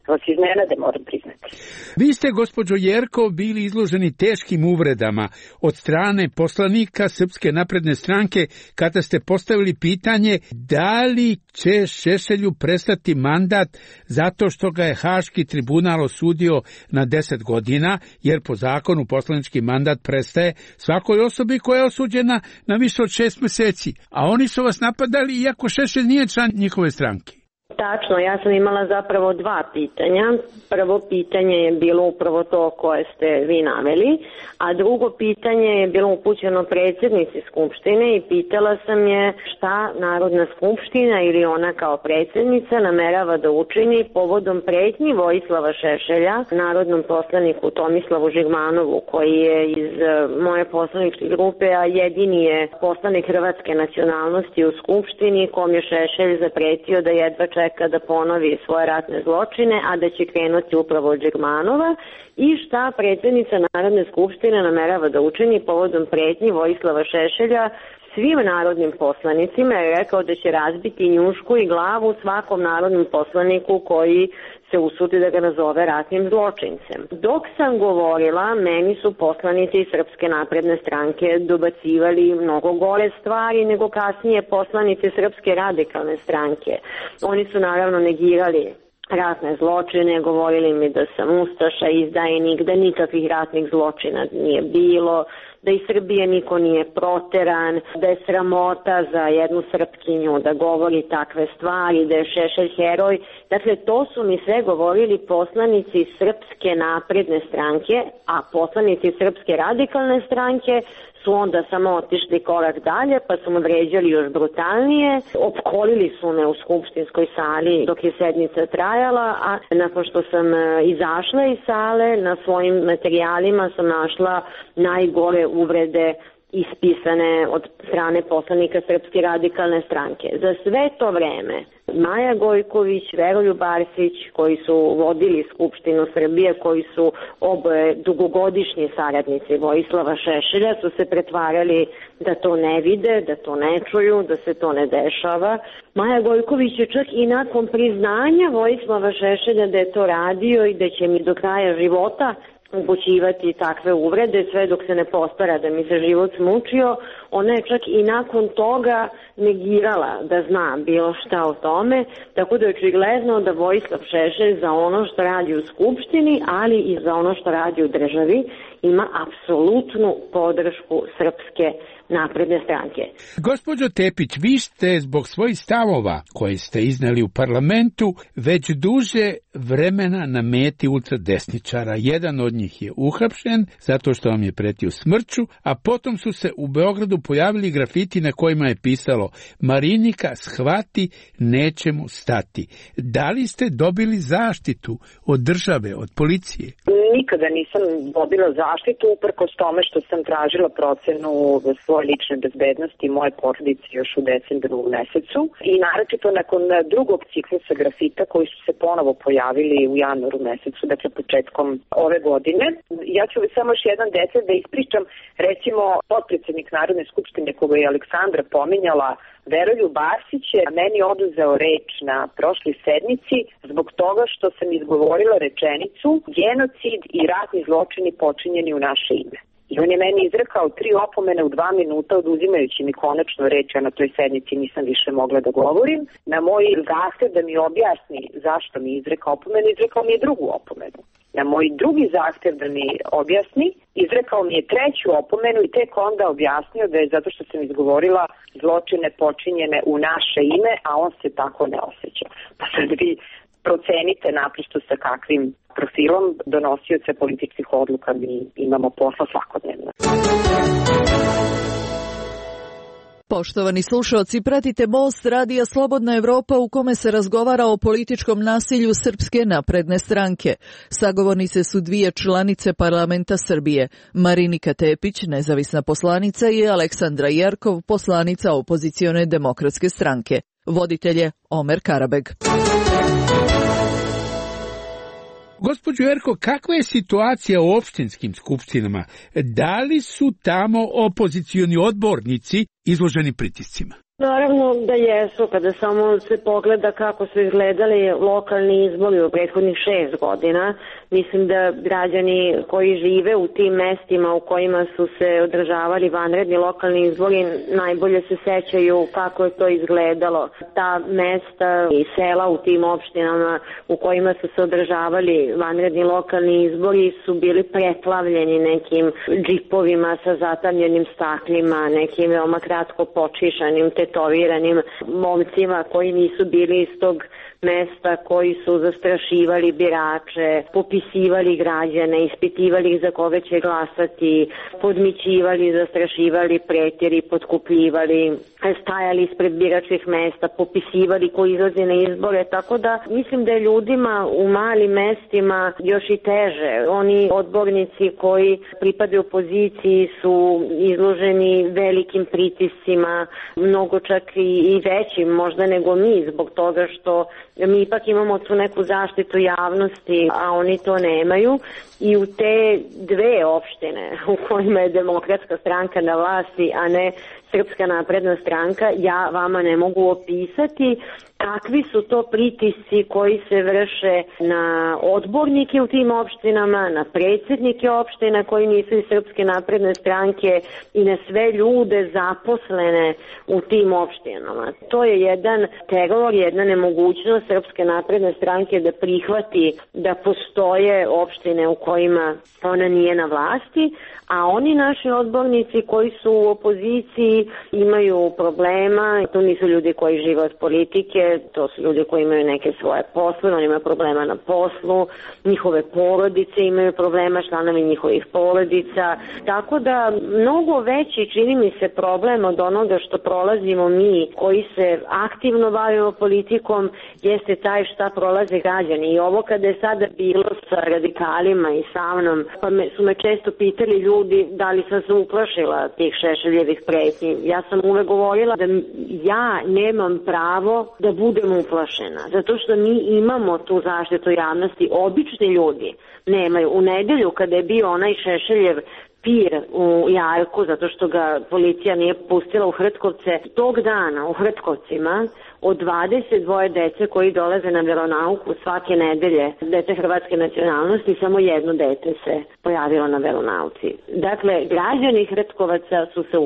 vas iznenade, moram priznati. Vi ste, gospođo Jerkov, bili izloženi teškim uvredama od strane poslanika Srpske napredne stranke kada ste postavili pitanje da li će Šešelju prestati mandat zato što ga je Haški tribunal osudio na 10 godina, jer po zakonu poslanički mandat prestaje svakoj osobi koja je osuđena na više od 6 meseci. A oni su vas napadali iako Šešelj nije član njihove stranke. Tačno, ja sam imala zapravo dva pitanja. Prvo pitanje je bilo upravo to koje ste vi naveli, a drugo pitanje je bilo upućeno predsjednici Skupštine i pitala sam je šta Narodna skupština ili ona kao predsjednica namerava da učini povodom pretnji Vojislava Šešelja, narodnom poslaniku Tomislavu Žigmanovu, koji je iz moje poslaničke grupe, a jedini je poslanik hrvatske nacionalnosti u Skupštini, kom je Šešelj zapretio da jedva čeka da ponovi svoje ratne zločine, a da će krenuti upravo od Žigmanova, i šta predsjednica Narodne skupštine namerava da učini povodom pretnji Vojislava Šešelja svim narodnim poslanicima, je rekao da će razbiti njušku i glavu svakom narodnom poslaniku koji se usudi da ga nazove ratnim zločincem. Dok sam govorila, meni su poslanici iz Srpske napredne stranke dobacivali mnogo gore stvari nego kasnije poslanici Srpske radikalne stranke. Oni su naravno negirali ratne zločine, govorili mi da sam ustaša, izdajnik, da nikakvih ratnih zločina nije bilo, da iz Srbije niko nije proteran, da je sramota za jednu Srpkinju da govori takve stvari, da je Šešelj heroj. Dakle, to su mi sve govorili poslanici Srpske napredne stranke, a poslanici Srpske radikalne stranke su onda samo otišli korak dalje, pa su me vređali još brutalnije. Opkolili su me u skupštinskoj sali dok je sednica trajala, a nakon što sam izašla iz sale, na svojim materijalima sam našla najgore uvrede ispisane od strane poslanika Srpske radikalne stranke. Za sve to vreme Maja Gojković, Veroljub Arsić, koji su vodili Skupštinu Srbije, koji su oboje dugogodišnji saradnici Vojislava Šešelja, su se pretvarali da to ne vide, da to ne čuju, da se to ne dešava. Maja Gojković je čak i nakon priznanja Vojislava Šešelja da je to radio i da će mi do kraja života upućivati takve uvrede, sve dok se ne postara da mi se život smučio, ona je čak i nakon toga negirala da zna bilo šta o tome, tako da je očigledno da Vojislav Šešelj za ono što radi u Skupštini, ali i za ono što radi u državi, ima apsolutnu podršku Srpske napredne stranke. Gospođo Tepić, vi ste zbog svojih stavova koje ste izneli u parlamentu već duže vremena na meti ultradesničara. Jedan od njih je uhapšen zato što vam je pretio smrću, a potom su se u Beogradu pojavili grafiti na kojima je pisalo Marinika, shvati, nećemo stati. Da li ste dobili zaštitu od države, od policije? Nikada nisam dobila zaštitu, uprkos tome što sam tražila procenu svoje lične bezbednosti moje porodice još u decembru mesecu i naročito nakon drugog ciklusa grafita koji su se ponovo pojavili u januaru mesecu, dakle početkom ove godine. Ja ću samo još jedan detalj da ispričam, recimo potpredsjednik Narodne skupštine koga je Aleksandra pominjala, Veroljub Arsić je meni oduzeo reč na prošloj sednici zbog toga što sam izgovorila rečenicu genocid i ratni zločini počinjeni u naše ime. I on je meni izrekao 3 opomene u 2 minuta, oduzimajući mi konačno reč, a na toj sednici nisam više mogla da govorim. Na moj zahtev da mi objasni zašto mi izrekao opomenu, izrekao mi je drugu opomenu. Na moj drugi zahtev da mi objasni, izrekao mi je 3. opomenu i tek onda objasnio da je zato što sam izgovorila zločine počinjene u naše ime, a on se tako ne osjeća. Pa sad vi procenite naprosto sa kakvim profilom donosioca političkih odluka mi imamo posla svakodnevno. Poštovani slušalci, pratite Most radija Slobodna Evropa u kome se razgovara o političkom nasilju Srpske napredne stranke. Sagovornice su 2 članice parlamenta Srbije, Marinika Tepić, nezavisna poslanica, i Aleksandra Jerkov, poslanica opozicione demokratske stranke. Voditelj je Omer Karabeg. Gospođo Jerko, kakva je situacija u opštinskim skupštinama? Da li su tamo opozicioni odbornici izloženi pritiscima? Naravno da jesu, kada samo se pogleda kako su izgledali lokalni izbori u prethodnih 6 godina. Mislim da građani koji žive u tim mestima u kojima su se održavali vanredni lokalni izbori najbolje se sećaju kako je to izgledalo. Ta mesta i sela u tim opštinama u kojima su se održavali vanredni lokalni izbori su bili preplavljeni nekim džipovima sa zatamljenim staklima, nekim veoma kratko počišanim, tetoviranim momcima koji nisu bili iz tog mesta, koji su zastrašivali birače, popisivali građane, ispitivali ih za koga će glasati, podmićivali, zastrašivali, pretjeri, potkupljivali, stajali ispred biračkih mesta, popisivali ko izlazi na izbore, tako da mislim da je ljudima u malim mestima još i teže. Oni odbornici koji pripadaju opoziciji su izloženi velikim pritiscima, mnogo čak i većim možda nego mi, zbog toga što mi ipak imamo tu neku zaštitu javnosti, a oni to nemaju. I u te dve opštine u kojima je Demokratska stranka na vlasti, a ne Srpska napredna stranka, ja vama ne mogu opisati kakvi su to pritisci koji se vrše na odbornike u tim opštinama, na predsjednike opština koji nisu iz Srpske napredne stranke i na sve ljude zaposlene u tim opštinama. To je jedan teror, jedna nemogućnost Srpske napredne stranke da prihvati da postoje opštine u kojima ona nije na vlasti, a oni naši odbornici koji su u opoziciji imaju problema. To nisu ljudi koji žive od politike, to su ljudi koji imaju neke svoje posle, oni imaju problema na poslu, njihove porodice imaju problema, članovi njihovih porodica. Tako da mnogo veći, čini mi se, problem od onoga što prolazimo mi koji se aktivno bavimo politikom jeste taj šta prolaze građani. I ovo kada je sada bilo sa radikalima i sa mnom, pa su me često pitali ljudi da li sam se uplašila tih Šešeljevih pretnji. Ja sam uvek govorila da ja nemam pravo da budem uplašena, zato što mi imamo tu zaštitu javnosti, obični ljudi nemaju. U nedelju kada je bio onaj Šešeljev pir u Jarku, zato što ga policija nije pustila u Hrtkovce, tog dana u Hrtkovcima od 22 dece koji dolaze na veronauku svake nedelje, dece hrvatske nacionalnosti, samo jedno dete se pojavilo na veronauci. Dakle, građani Hrtkovaca su se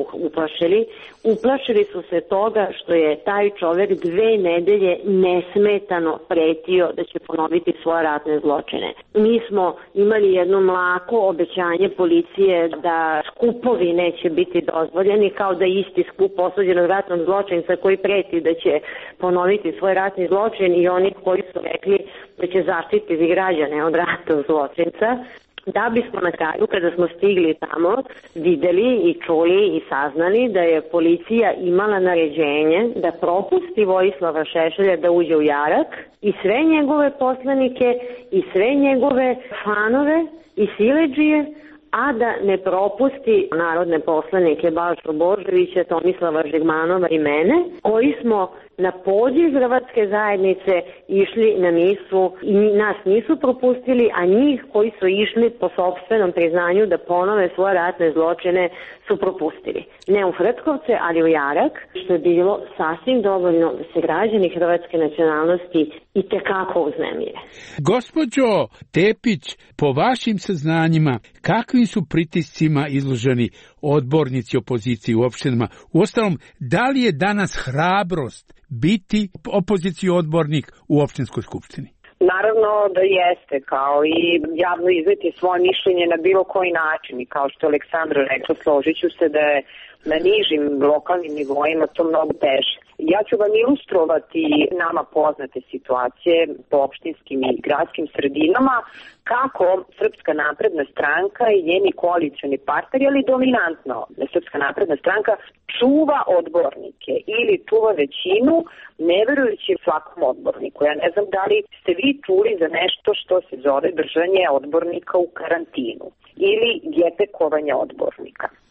uplašili su se toga što je taj čovek 2 nedelje nesmetano pretio da će ponoviti svoje ratne zločine. Mi smo imali jedno mlako obećanje policije da skupovi neće biti dozvoljeni, kao da isti skup osuđenog ratnog zločinca koji preti da će ponoviti svoj ratni zločin i oni koji su rekli da će zaštititi građane od ratnog zločinca, da bismo na kraju, kada smo stigli tamo, videli i čuli i saznali da je policija imala naređenje da propusti Vojislava Šešelja da uđe u Jarak i sve njegove poslanike i sve njegove fanove i siledžije, a da ne propusti narodne poslanike Balšu Božovića, Tomislava Žigmanova i mene, koji smo na poziv Hrvatske zajednice išli na misu i nas nisu propustili, a njih koji su išli po sopstvenom priznanju da ponove svoje ratne zločine su propustili. Ne u Hrtkovce, ali u Jarak, što je bilo sasvim dovoljno da se građani hrvatske nacionalnosti i tekako uznemire. Gospođo Tepić, po vašim saznanjima, kakvim su pritiscima izloženi odbornici opozicije u opštinama? Uostalom, da li je danas hrabrost biti opoziciji odbornik u opštinskoj skupštini? Naravno da jeste, kao i javno izveti svoje mišljenje na bilo koji način i kao što Aleksandra rekla, složit ću se da je na nižim lokalnim nivoima to mnogo teže. Ja ću vam ilustrovati nama poznate situacije po opštinskim i gradskim sredinama kako Srpska napredna stranka i njeni koalicioni partneri, ali dominantno Srpska napredna stranka čuva odbornike ili čuva većinu ne verujući svakom odborniku. Ja ne znam da li ste vi čuli za nešto što se zove držanje odbornika u karantinu ili gepekovanje odbornika.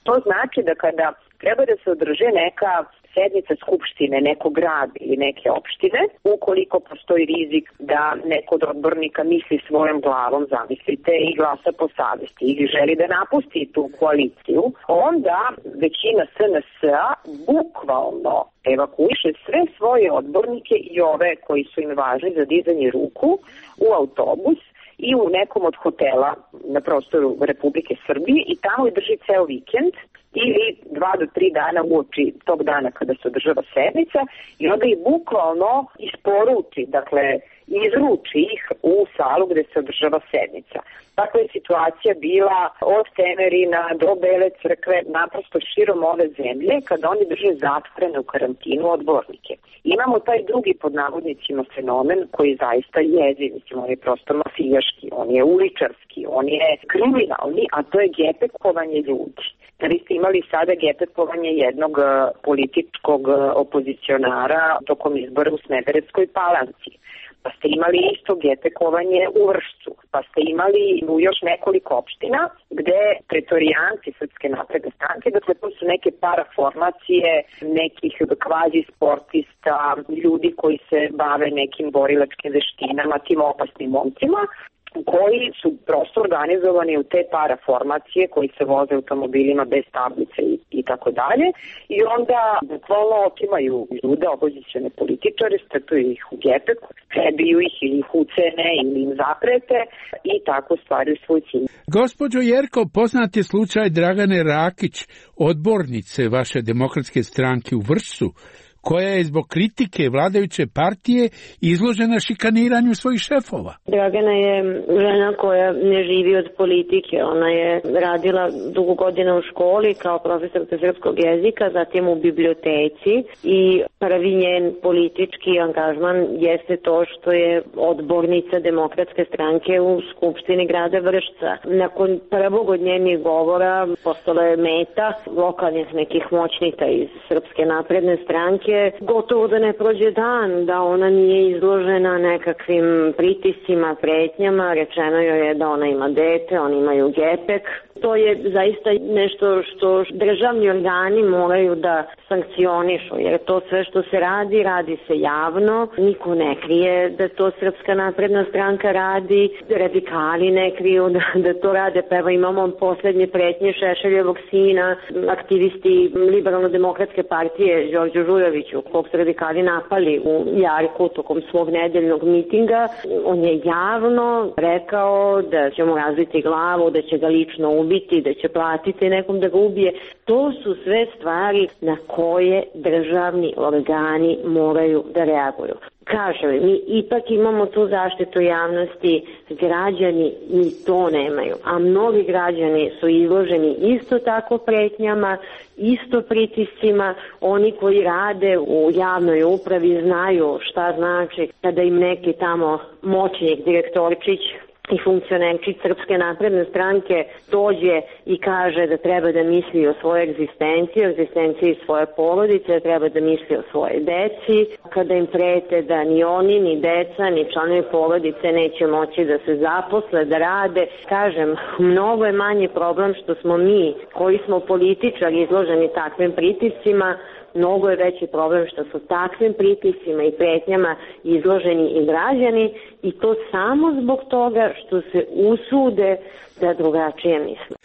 To znači da kada treba da se održe neka sednica skupštine nekog grada ili neke opštine, ukoliko postoji rizik da neko od odbornika misli svojom glavom, zamislite, i glasa po savesti ili želi da napusti tu koaliciju, onda većina SNS-a bukvalno evakuiše sve svoje odbornike i ove koji su im važni za dizanje ruku u autobus i u nekom od hotela na prostoru Republike Srbije i tamo ih drži ceo vikend ili 2 do 3 dana uoči tog dana kada se održava sednica i onda ih bukvalno isporuči, dakle izruči ih u salu gde se održava sednica. Takva je situacija bila od Temerina do Bele crkve, naprosto širom ove zemlje, kada oni drže zatvorene u karantinu odbornike. Imamo taj drugi pod navodnicima fenomen koji zaista jezi, mislim, on je prosto mafijaški, on je uličarski, on je kriminalni, a to je gepekovanje ljudi. Vi ste imali sada gepekovanje jednog političkog opozicionara tokom izbora u Smederevskoj Palanci. Pa ste imali isto gepekovanje u Vršcu, pa ste imali u još nekoliko opština gde pretorijanci Srpske napredne stranke, dakle to su neke paraformacije nekih kvazi sportista, ljudi koji se bave nekim borilačkim veštinama, tim opasnim momcima, koji su prosto organizovani u te paraformacije koji se voze automobilima bez tablice i tako dalje i onda bukvalno otimaju ljude, opozicione političare, strpaju ih u gepek, prebiju ih ili ih ucene ili im zaprete i tako stvaraju svoj cilj. Gospođo Jerkov, poznat je slučaj Dragane Rakić, odbornice vaše demokratske stranke u Vršcu, koja je zbog kritike vladajuće partije izložena šikaniranju svojih šefova. Dragana je žena koja ne živi od politike. Ona je radila dugo godina u školi kao profesorka srpskog jezika, zatim u biblioteci i prvi njen politički angažman jeste to što je odbornica demokratske stranke u Skupštini grada Vršca. Nakon prvog od njenih govora postala je meta lokalnih nekih moćnika iz Srpske napredne stranke. Gotovo da ne prođe dan da ona nije izložena nekakvim pritiscima, pretnjama. Rečeno joj je da ona ima dete, oni imaju gepek. To je zaista nešto što državni organi moraju da sankcionišu, jer to sve što se radi, radi se javno. Niko ne krije da to Srpska napredna stranka radi, radikali ne kriju da to rade. Pa evo imamo poslednje pretnje Šešeljevog sina, aktivisti Liberalno-demokratske partije Đorđu Žujoviću, kog su radikali napali u Jarku tokom svog nedeljnog mitinga. On je javno rekao da će mu razbiti glavu, da će ga lično ubiti, da će platiti nekom da ga ubije. To su sve stvari na koje državni organi moraju da reaguju. Kažem, mi ipak imamo tu zaštitu javnosti, građani ni to nemaju, a mnogi građani su izloženi isto tako pretnjama, isto pritiscima. Oni koji rade u javnoj upravi znaju šta znači kada im neki tamo moćnik, direktorčić i funkcionerčić Srpske napredne stranke dođe i kaže da treba da misli o svojoj egzistenciji svoje porodice, treba da misli o svojoj deci, kada im prete da ni oni, ni deca, ni članovi porodice neće moći da se zaposle, da rade. Kažem, mnogo je manji problem što smo mi, koji smo političari, izloženi takvim pritiscima. Mnogo je veći problem što su takvim pritiscima i pretnjama izloženi i građani, i to samo zbog toga što se usude da drugačije misle.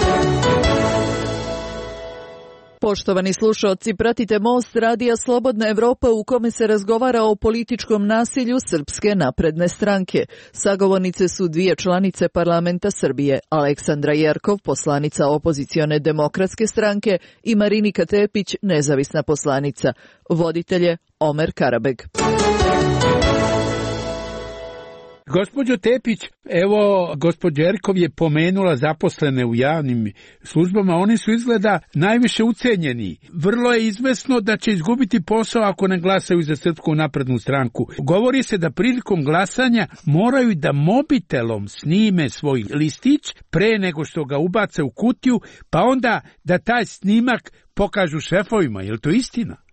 Poštovani slušaoci, pratite Most radija Slobodna Evropa u kome se razgovara o političkom nasilju Srpske napredne stranke. Sagovornice su dvije članice parlamenta Srbije, Aleksandra Jerkov, poslanica opozicione demokratske stranke, i Marinika Tepić, nezavisna poslanica. Voditelj je Omer Karabeg. Gospođo Tepić, evo, gospođa Jerkov je pomenula zaposlene u javnim službama, oni su izgleda najviše ucenjeni. Vrlo je izvesno da će izgubiti posao ako ne glasaju za Srpsku naprednu stranku. Govori se da prilikom glasanja moraju da mobitelom snime svoj listić pre nego što ga ubace u kutiju, pa onda da taj snimak pokažu šefovima. Je li to istina?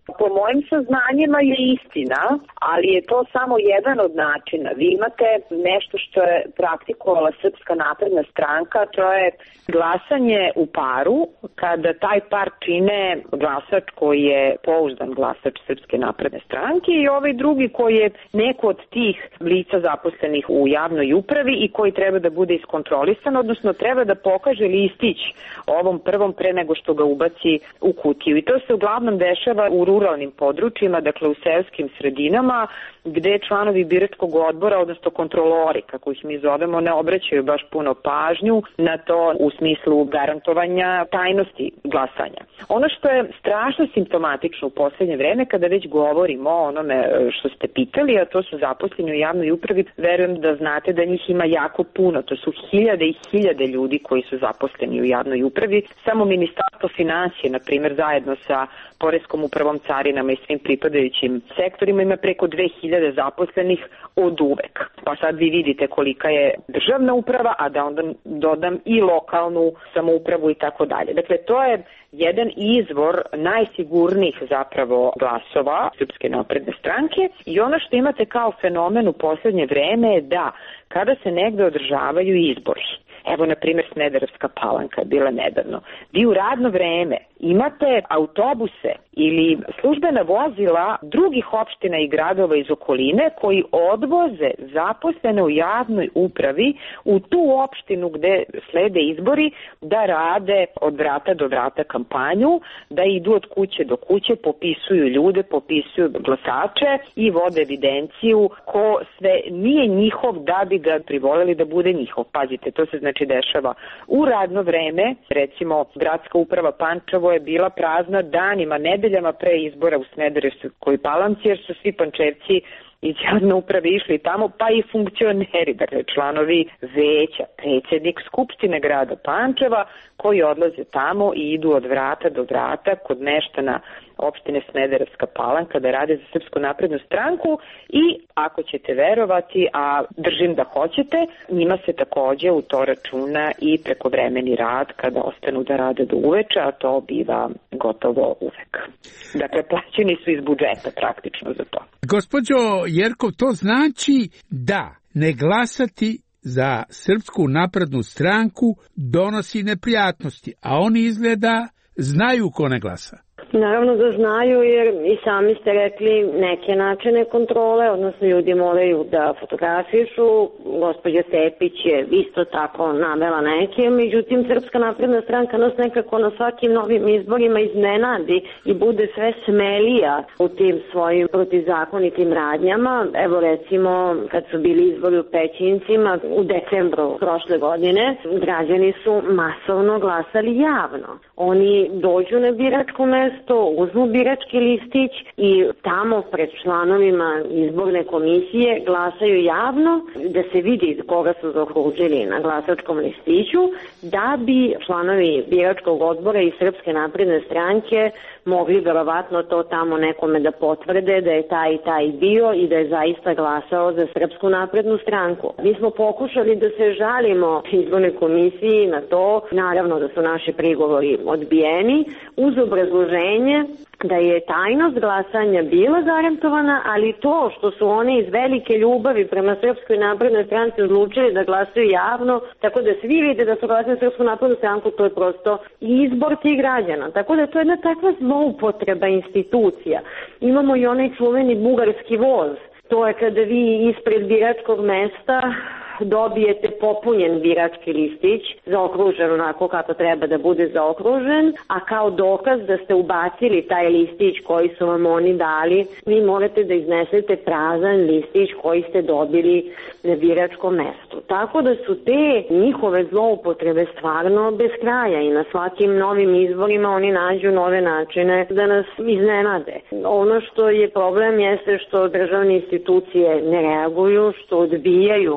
Po mojim saznanjima je istina, ali je to samo jedan od načina. Vi imate nešto što je praktikovala Srpska napredna stranka, to je glasanje u paru, kada taj par čine glasač koji je pouzdan glasač Srpske napredne stranke i ovaj drugi koji je neko od tih lica zaposlenih u javnoj upravi i koji treba da bude iskontrolisan, odnosno treba da pokaže listić ovom prvom pre nego što ga ubaci u kutiju. I to se uglavnom dešava u ruralnim područjima, dakle u seoskim sredinama, gde članovi biračkog odbora, odnosno kontrolori, kako ih mi zovemo, ne obraćaju baš puno pažnju na to u smislu garantovanja tajnosti glasanja. Ono što je strašno simptomatično u poslednje vreme, kada već govorimo o onome što ste pitali, a to su zaposleni u javnoj upravi, verujem da znate da njih ima jako puno, to su hiljade i hiljade ljudi koji su zaposleni u javnoj upravi. Samo Ministarstvo finansije, na primjer, zajedno sa Poreskom upravom, carinama i svim pripadajućim sektorima ima preko 2000 zaposlenih od uvek. Pa sad vi vidite kolika je državna uprava, a da onda dodam i lokalnu samoupravu i tako dalje. Dakle, to je jedan izvor najsigurnijih zapravo glasova Srpske napredne stranke i ono što imate kao fenomen u poslednje vreme je da kada se negde održavaju izbori, evo na primjer Smederevska Palanka je bila nedavno, vi u radno vreme imate autobuse ili službena vozila drugih opština i gradova iz okoline koji odvoze zaposlene u javnoj upravi u tu opštinu gde slede izbori da rade od vrata do vrata kampanju, da idu od kuće do kuće, popisuju ljude, popisuju glasače i vode evidenciju ko sve nije njihov da bi ga privoleli da bude njihov. Pazite, to se znači dešava u radno vreme. Recimo, gradska uprava Pančevo je bila prazna danima, nedeljama pre izbora u Smederevskoj Palanci, jer su svi Pančevci iz javne uprave išli tamo, pa i funkcioneri, dakle članovi veća, predsjednik Skupštine grada Pančeva, koji odlaze tamo i idu od vrata do vrata kod meštana opštine Smederevska Palanka da rade za Srpsku naprednu stranku i ako ćete verovati, a držim da hoćete, njima se takođe u to računa i prekovremeni rad kada ostanu da rade do uveče, a to biva gotovo uvek. Dakle, plaćeni su iz budžeta praktično za to. Gospođo Jerkov, to znači da ne glasati za Srpsku naprednu stranku donosi neprijatnosti, a oni izgleda znaju ko ne glasa. Naravno da znaju, jer i sami ste rekli neke načine kontrole, odnosno ljudi moraju da fotografišu, gospođa Tepić je isto tako navela neke, međutim Srpska napredna stranka nas nekako na svakim novim izborima iznenadi i bude sve smelija u tim svojim protizakonitim radnjama. Evo recimo kad su bili izbori u Pećincima u decembru prošle godine, građani su masovno glasali javno. Oni dođu na biračko mesto, uzmu birački listić i tamo pred članovima izborne komisije glasaju javno da se vidi koga su zaokružili na glasačkom listiću, da bi članovi biračkog odbora i Srpske napredne stranke mogli verovatno to tamo nekome da potvrde da je taj i taj bio i da je zaista glasao za Srpsku naprednu stranku. Mi smo pokušali da se žalimo izbornoj komisiji na to, naravno da su naši prigovori odbijeni, uz obrazloženje da je tajnost glasanja bila garantovana, ali to što su oni iz velike ljubavi prema Srpskoj naprednoj stranci odlučili da glasaju javno, tako da svi vide da su glasali Srpsku naprednu stranku, to je prosto izbor tih građana. Tako da to je jedna takva zloupotreba institucija. Imamo i onaj čuveni bugarski voz. To je kada vi ispred biračkog mesta dobijete popunjen birački listić, zaokružen onako kako treba da bude zaokružen, a kao dokaz da ste ubacili taj listić koji su vam oni dali, vi morate da iznesete prazan listić koji ste dobili na biračkom mestu. Tako da su te njihove zloupotrebe stvarno bez kraja i na svakim novim izborima oni nađu nove načine da nas iznenade. Ono što je problem jeste što državne institucije ne reaguju, što odbijaju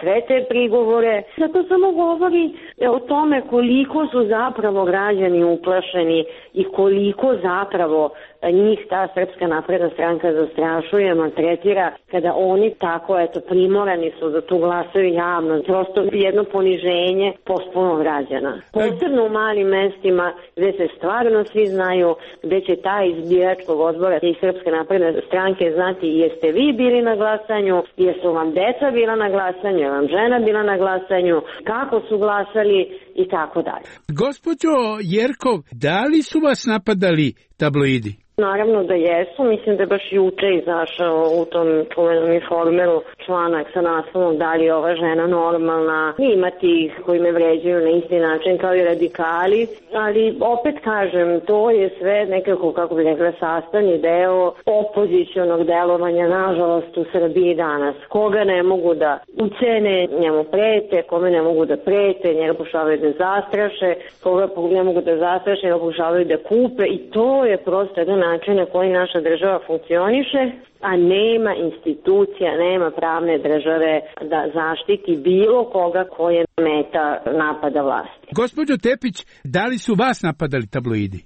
sve te prigovore. Zato samo govori o tome koliko su zapravo građani uplašeni i koliko zapravo njih ta Srpska napredna stranka zastrašuje, maltretira, kada oni tako, primorani su da tu glasaju javno. Prosto jedno poniženje potpuno građana. Posebno u malim mestima gde se stvarno svi znaju, gde će taj iz biračkog odbora i Srpske napredne stranke znati jeste vi bili na glasanju, jesu vam deca bila na glasanju, je vam žena bila na glasanju, kako su glasali i tako dalje. Gospođo Jerkov, da li su vas napadali tabloidi? Naravno da jesu, mislim da je baš juče izašao u tom čuvenom Informeru članak sa naslovom da li je ova žena normalna. Ima tih koji me vređaju na isti način kao i radikali, ali opet kažem, to je sve nekako, kako bi rekla, sastavni deo opozicionog delovanja, nažalost, u Srbiji danas. Koga ne mogu da ucene, njemu prete, kome ne mogu da prete, njega pokušavaju da zastraše, koga ne mogu da zastraše, njega pokušavaju da kupe i to je prosto jedan način na koji naša država funkcioniše, a nema institucija, nema pravne države da zaštiti bilo koga ko je meta napada vlasti. Gospođo Tepić, da li su vas napadali tabloidi?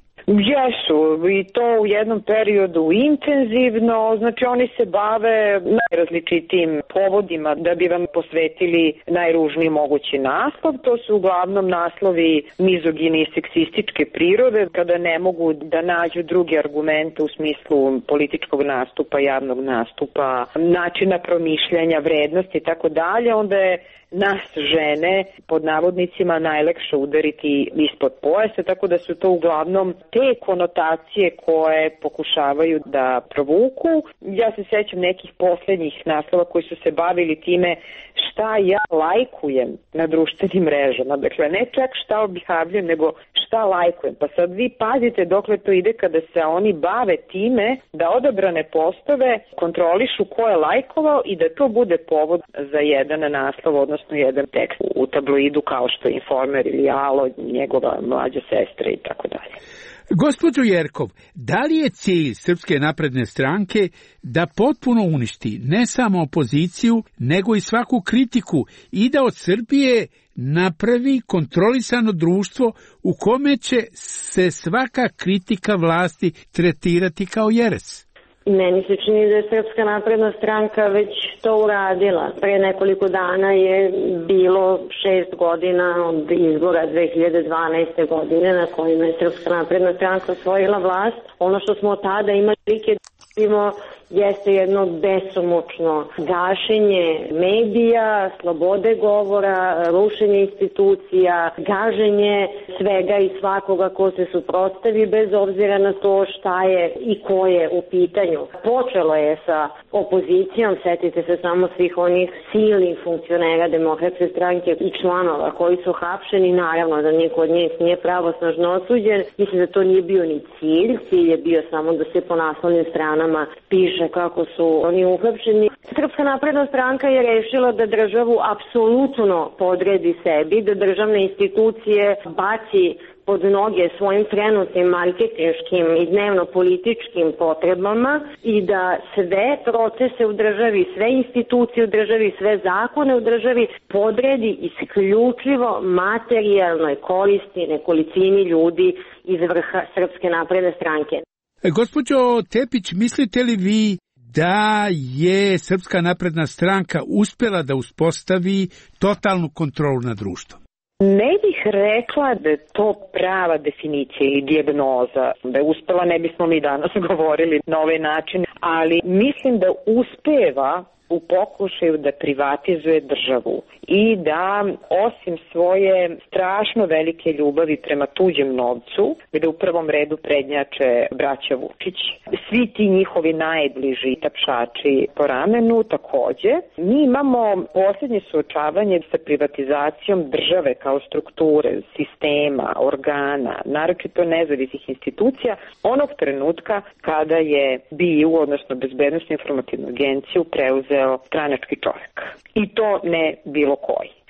Jesu, i to u jednom periodu intenzivno, znači oni se bave najrazličitijim povodima da bi vam posvetili najružniji mogući naslov. To su uglavnom naslovi mizogini i seksističke prirode, kada ne mogu da nađu druge argumente u smislu političkog nastupa, javnog nastupa, načina promišljanja, vrednosti i tako dalje, onda je nas žene, pod navodnicima, najlakše udariti ispod pojasa, tako da su to uglavnom te konotacije koje pokušavaju da provuku. Ja se sećam nekih poslednjih naslova koji su se bavili time šta ja lajkujem na društvenim mrežama. Dakle, ne čak šta objavljujem, nego šta lajkujem. Pa sad vi pazite dokle to ide kada se oni bave time da odabrane postove kontrolišu ko je lajkovao i da to bude povod za jedan naslov, odnosno jedan tekst u tabloidu kao što je Informer ili Alo, njegova mlađa sestra i tako dalje. Gospođo Jerkov, da li je cilj Srpske napredne stranke da potpuno uništi ne samo opoziciju, nego i svaku kritiku i da od Srbije napravi kontrolisano društvo u kome će se svaka kritika vlasti tretirati kao jeres? Meni se čini da je Srpska napredna stranka već to uradila. Pre nekoliko dana je bilo 6 godina od izbora 2012. godine na kojima je Srpska napredna stranka osvojila vlast. Ono što smo tada imali prilike da vidimo jeste jedno besomučno gašenje medija, slobode govora, rušenje institucija, gaženje svega i svakoga ko se suprotstavi bez obzira na to šta je i ko je u pitanju. Počelo je sa opozicijom, setite se samo svih onih silnih funkcionera Demokratske stranke i članova koji su hapšeni, naravno da niko od njih nije pravosnažno osuđen. Mislim da to nije bio ni cilj, cilj je bio samo da se po naslovnim stranama piše kako su oni uhapšeni. Srpska napredna stranka je rešila da državu apsolutno podredi sebi, da državne institucije baci pod noge svojim trenutnim marketinškim i dnevno-političkim potrebama i da sve procese u državi, sve institucije u državi, sve zakone u državi podredi isključivo materijalnoj koristi nekolicini ljudi iz vrha Srpske napredne stranke. Gospođo Tepić, mislite li vi da je Srpska napredna stranka uspjela da uspostavi totalnu kontrolu nad društvom? Ne bih rekla da je to prava definicija ili dijagnoza. Da je uspela, ne bismo mi danas govorili na ovaj način, ali mislim da uspeva u pokušaju da privatizuje državu i da osim svoje strašno velike ljubavi prema tuđem novcu, gde u prvom redu prednjače braća Vučić, svi ti njihovi najbliži tapšači po ramenu takođe, mi imamo posljednje suočavanje sa privatizacijom države kao strukture, sistema, organa, naročito nezavisnih institucija, onog trenutka kada je BIA, odnosno Bezbednosno informativnu agenciju, preuzeo stranački čovjek. I to ne bilo koji.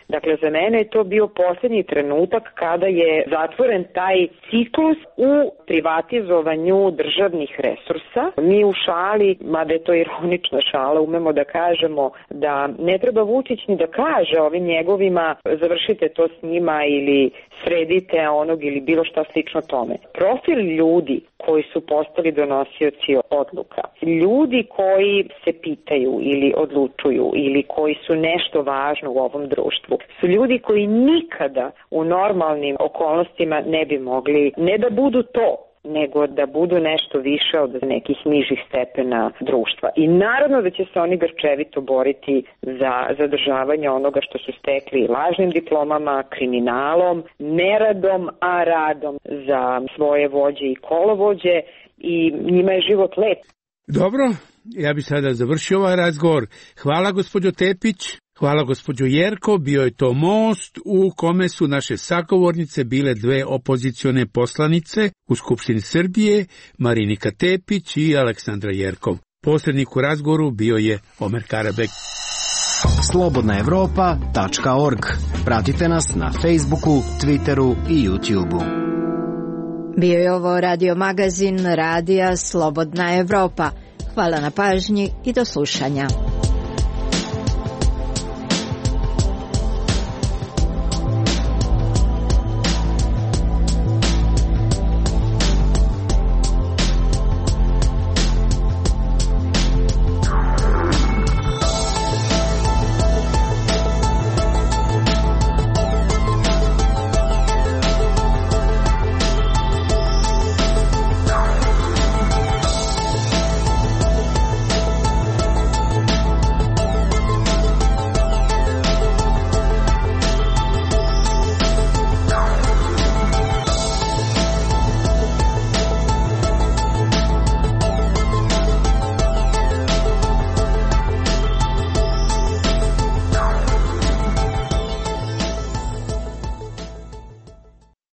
Dakle, za mene je to bio posljednji trenutak kada je zatvoren taj ciklus u privatizovanju državnih resursa. Mi u šali, mada je to ironična šala, umemo da kažemo da ne treba Vučić ni da kaže ovim njegovima završite to s njima ili sredite onog ili bilo šta slično tome. Profil ljudi koji su postali donosioci odluka, ljudi koji se pitaju ili odlučuju ili koji su nešto važno u ovom društvu, su ljudi koji nikada u normalnim okolnostima ne bi mogli ne da budu to, nego da budu nešto više od nekih nižih stepena društva. I naravno da će se oni grčevito boriti za zadržavanje onoga što su stekli lažnim diplomama, kriminalom, neradom, a radom za svoje vođe i kolovođe i njima je život lep. Dobro, ja bi sada završio ovaj razgovor. Hvala gospođo Tepić. Hvala gospođo Jerko, bio je to most u kome su naše sagovornice bile dve opozicione poslanice u Skupštini Srbije, Marinika Tepić i Aleksandra Jerkov. Posrednik u razgovoru bio je Omer Karabek. slobodnaevropa.org. Pratite nas na Facebooku, Twitteru i YouTubeu. Bio je ovo radio magazin Radija Slobodna Evropa. Hvala na pažnji i do slušanja.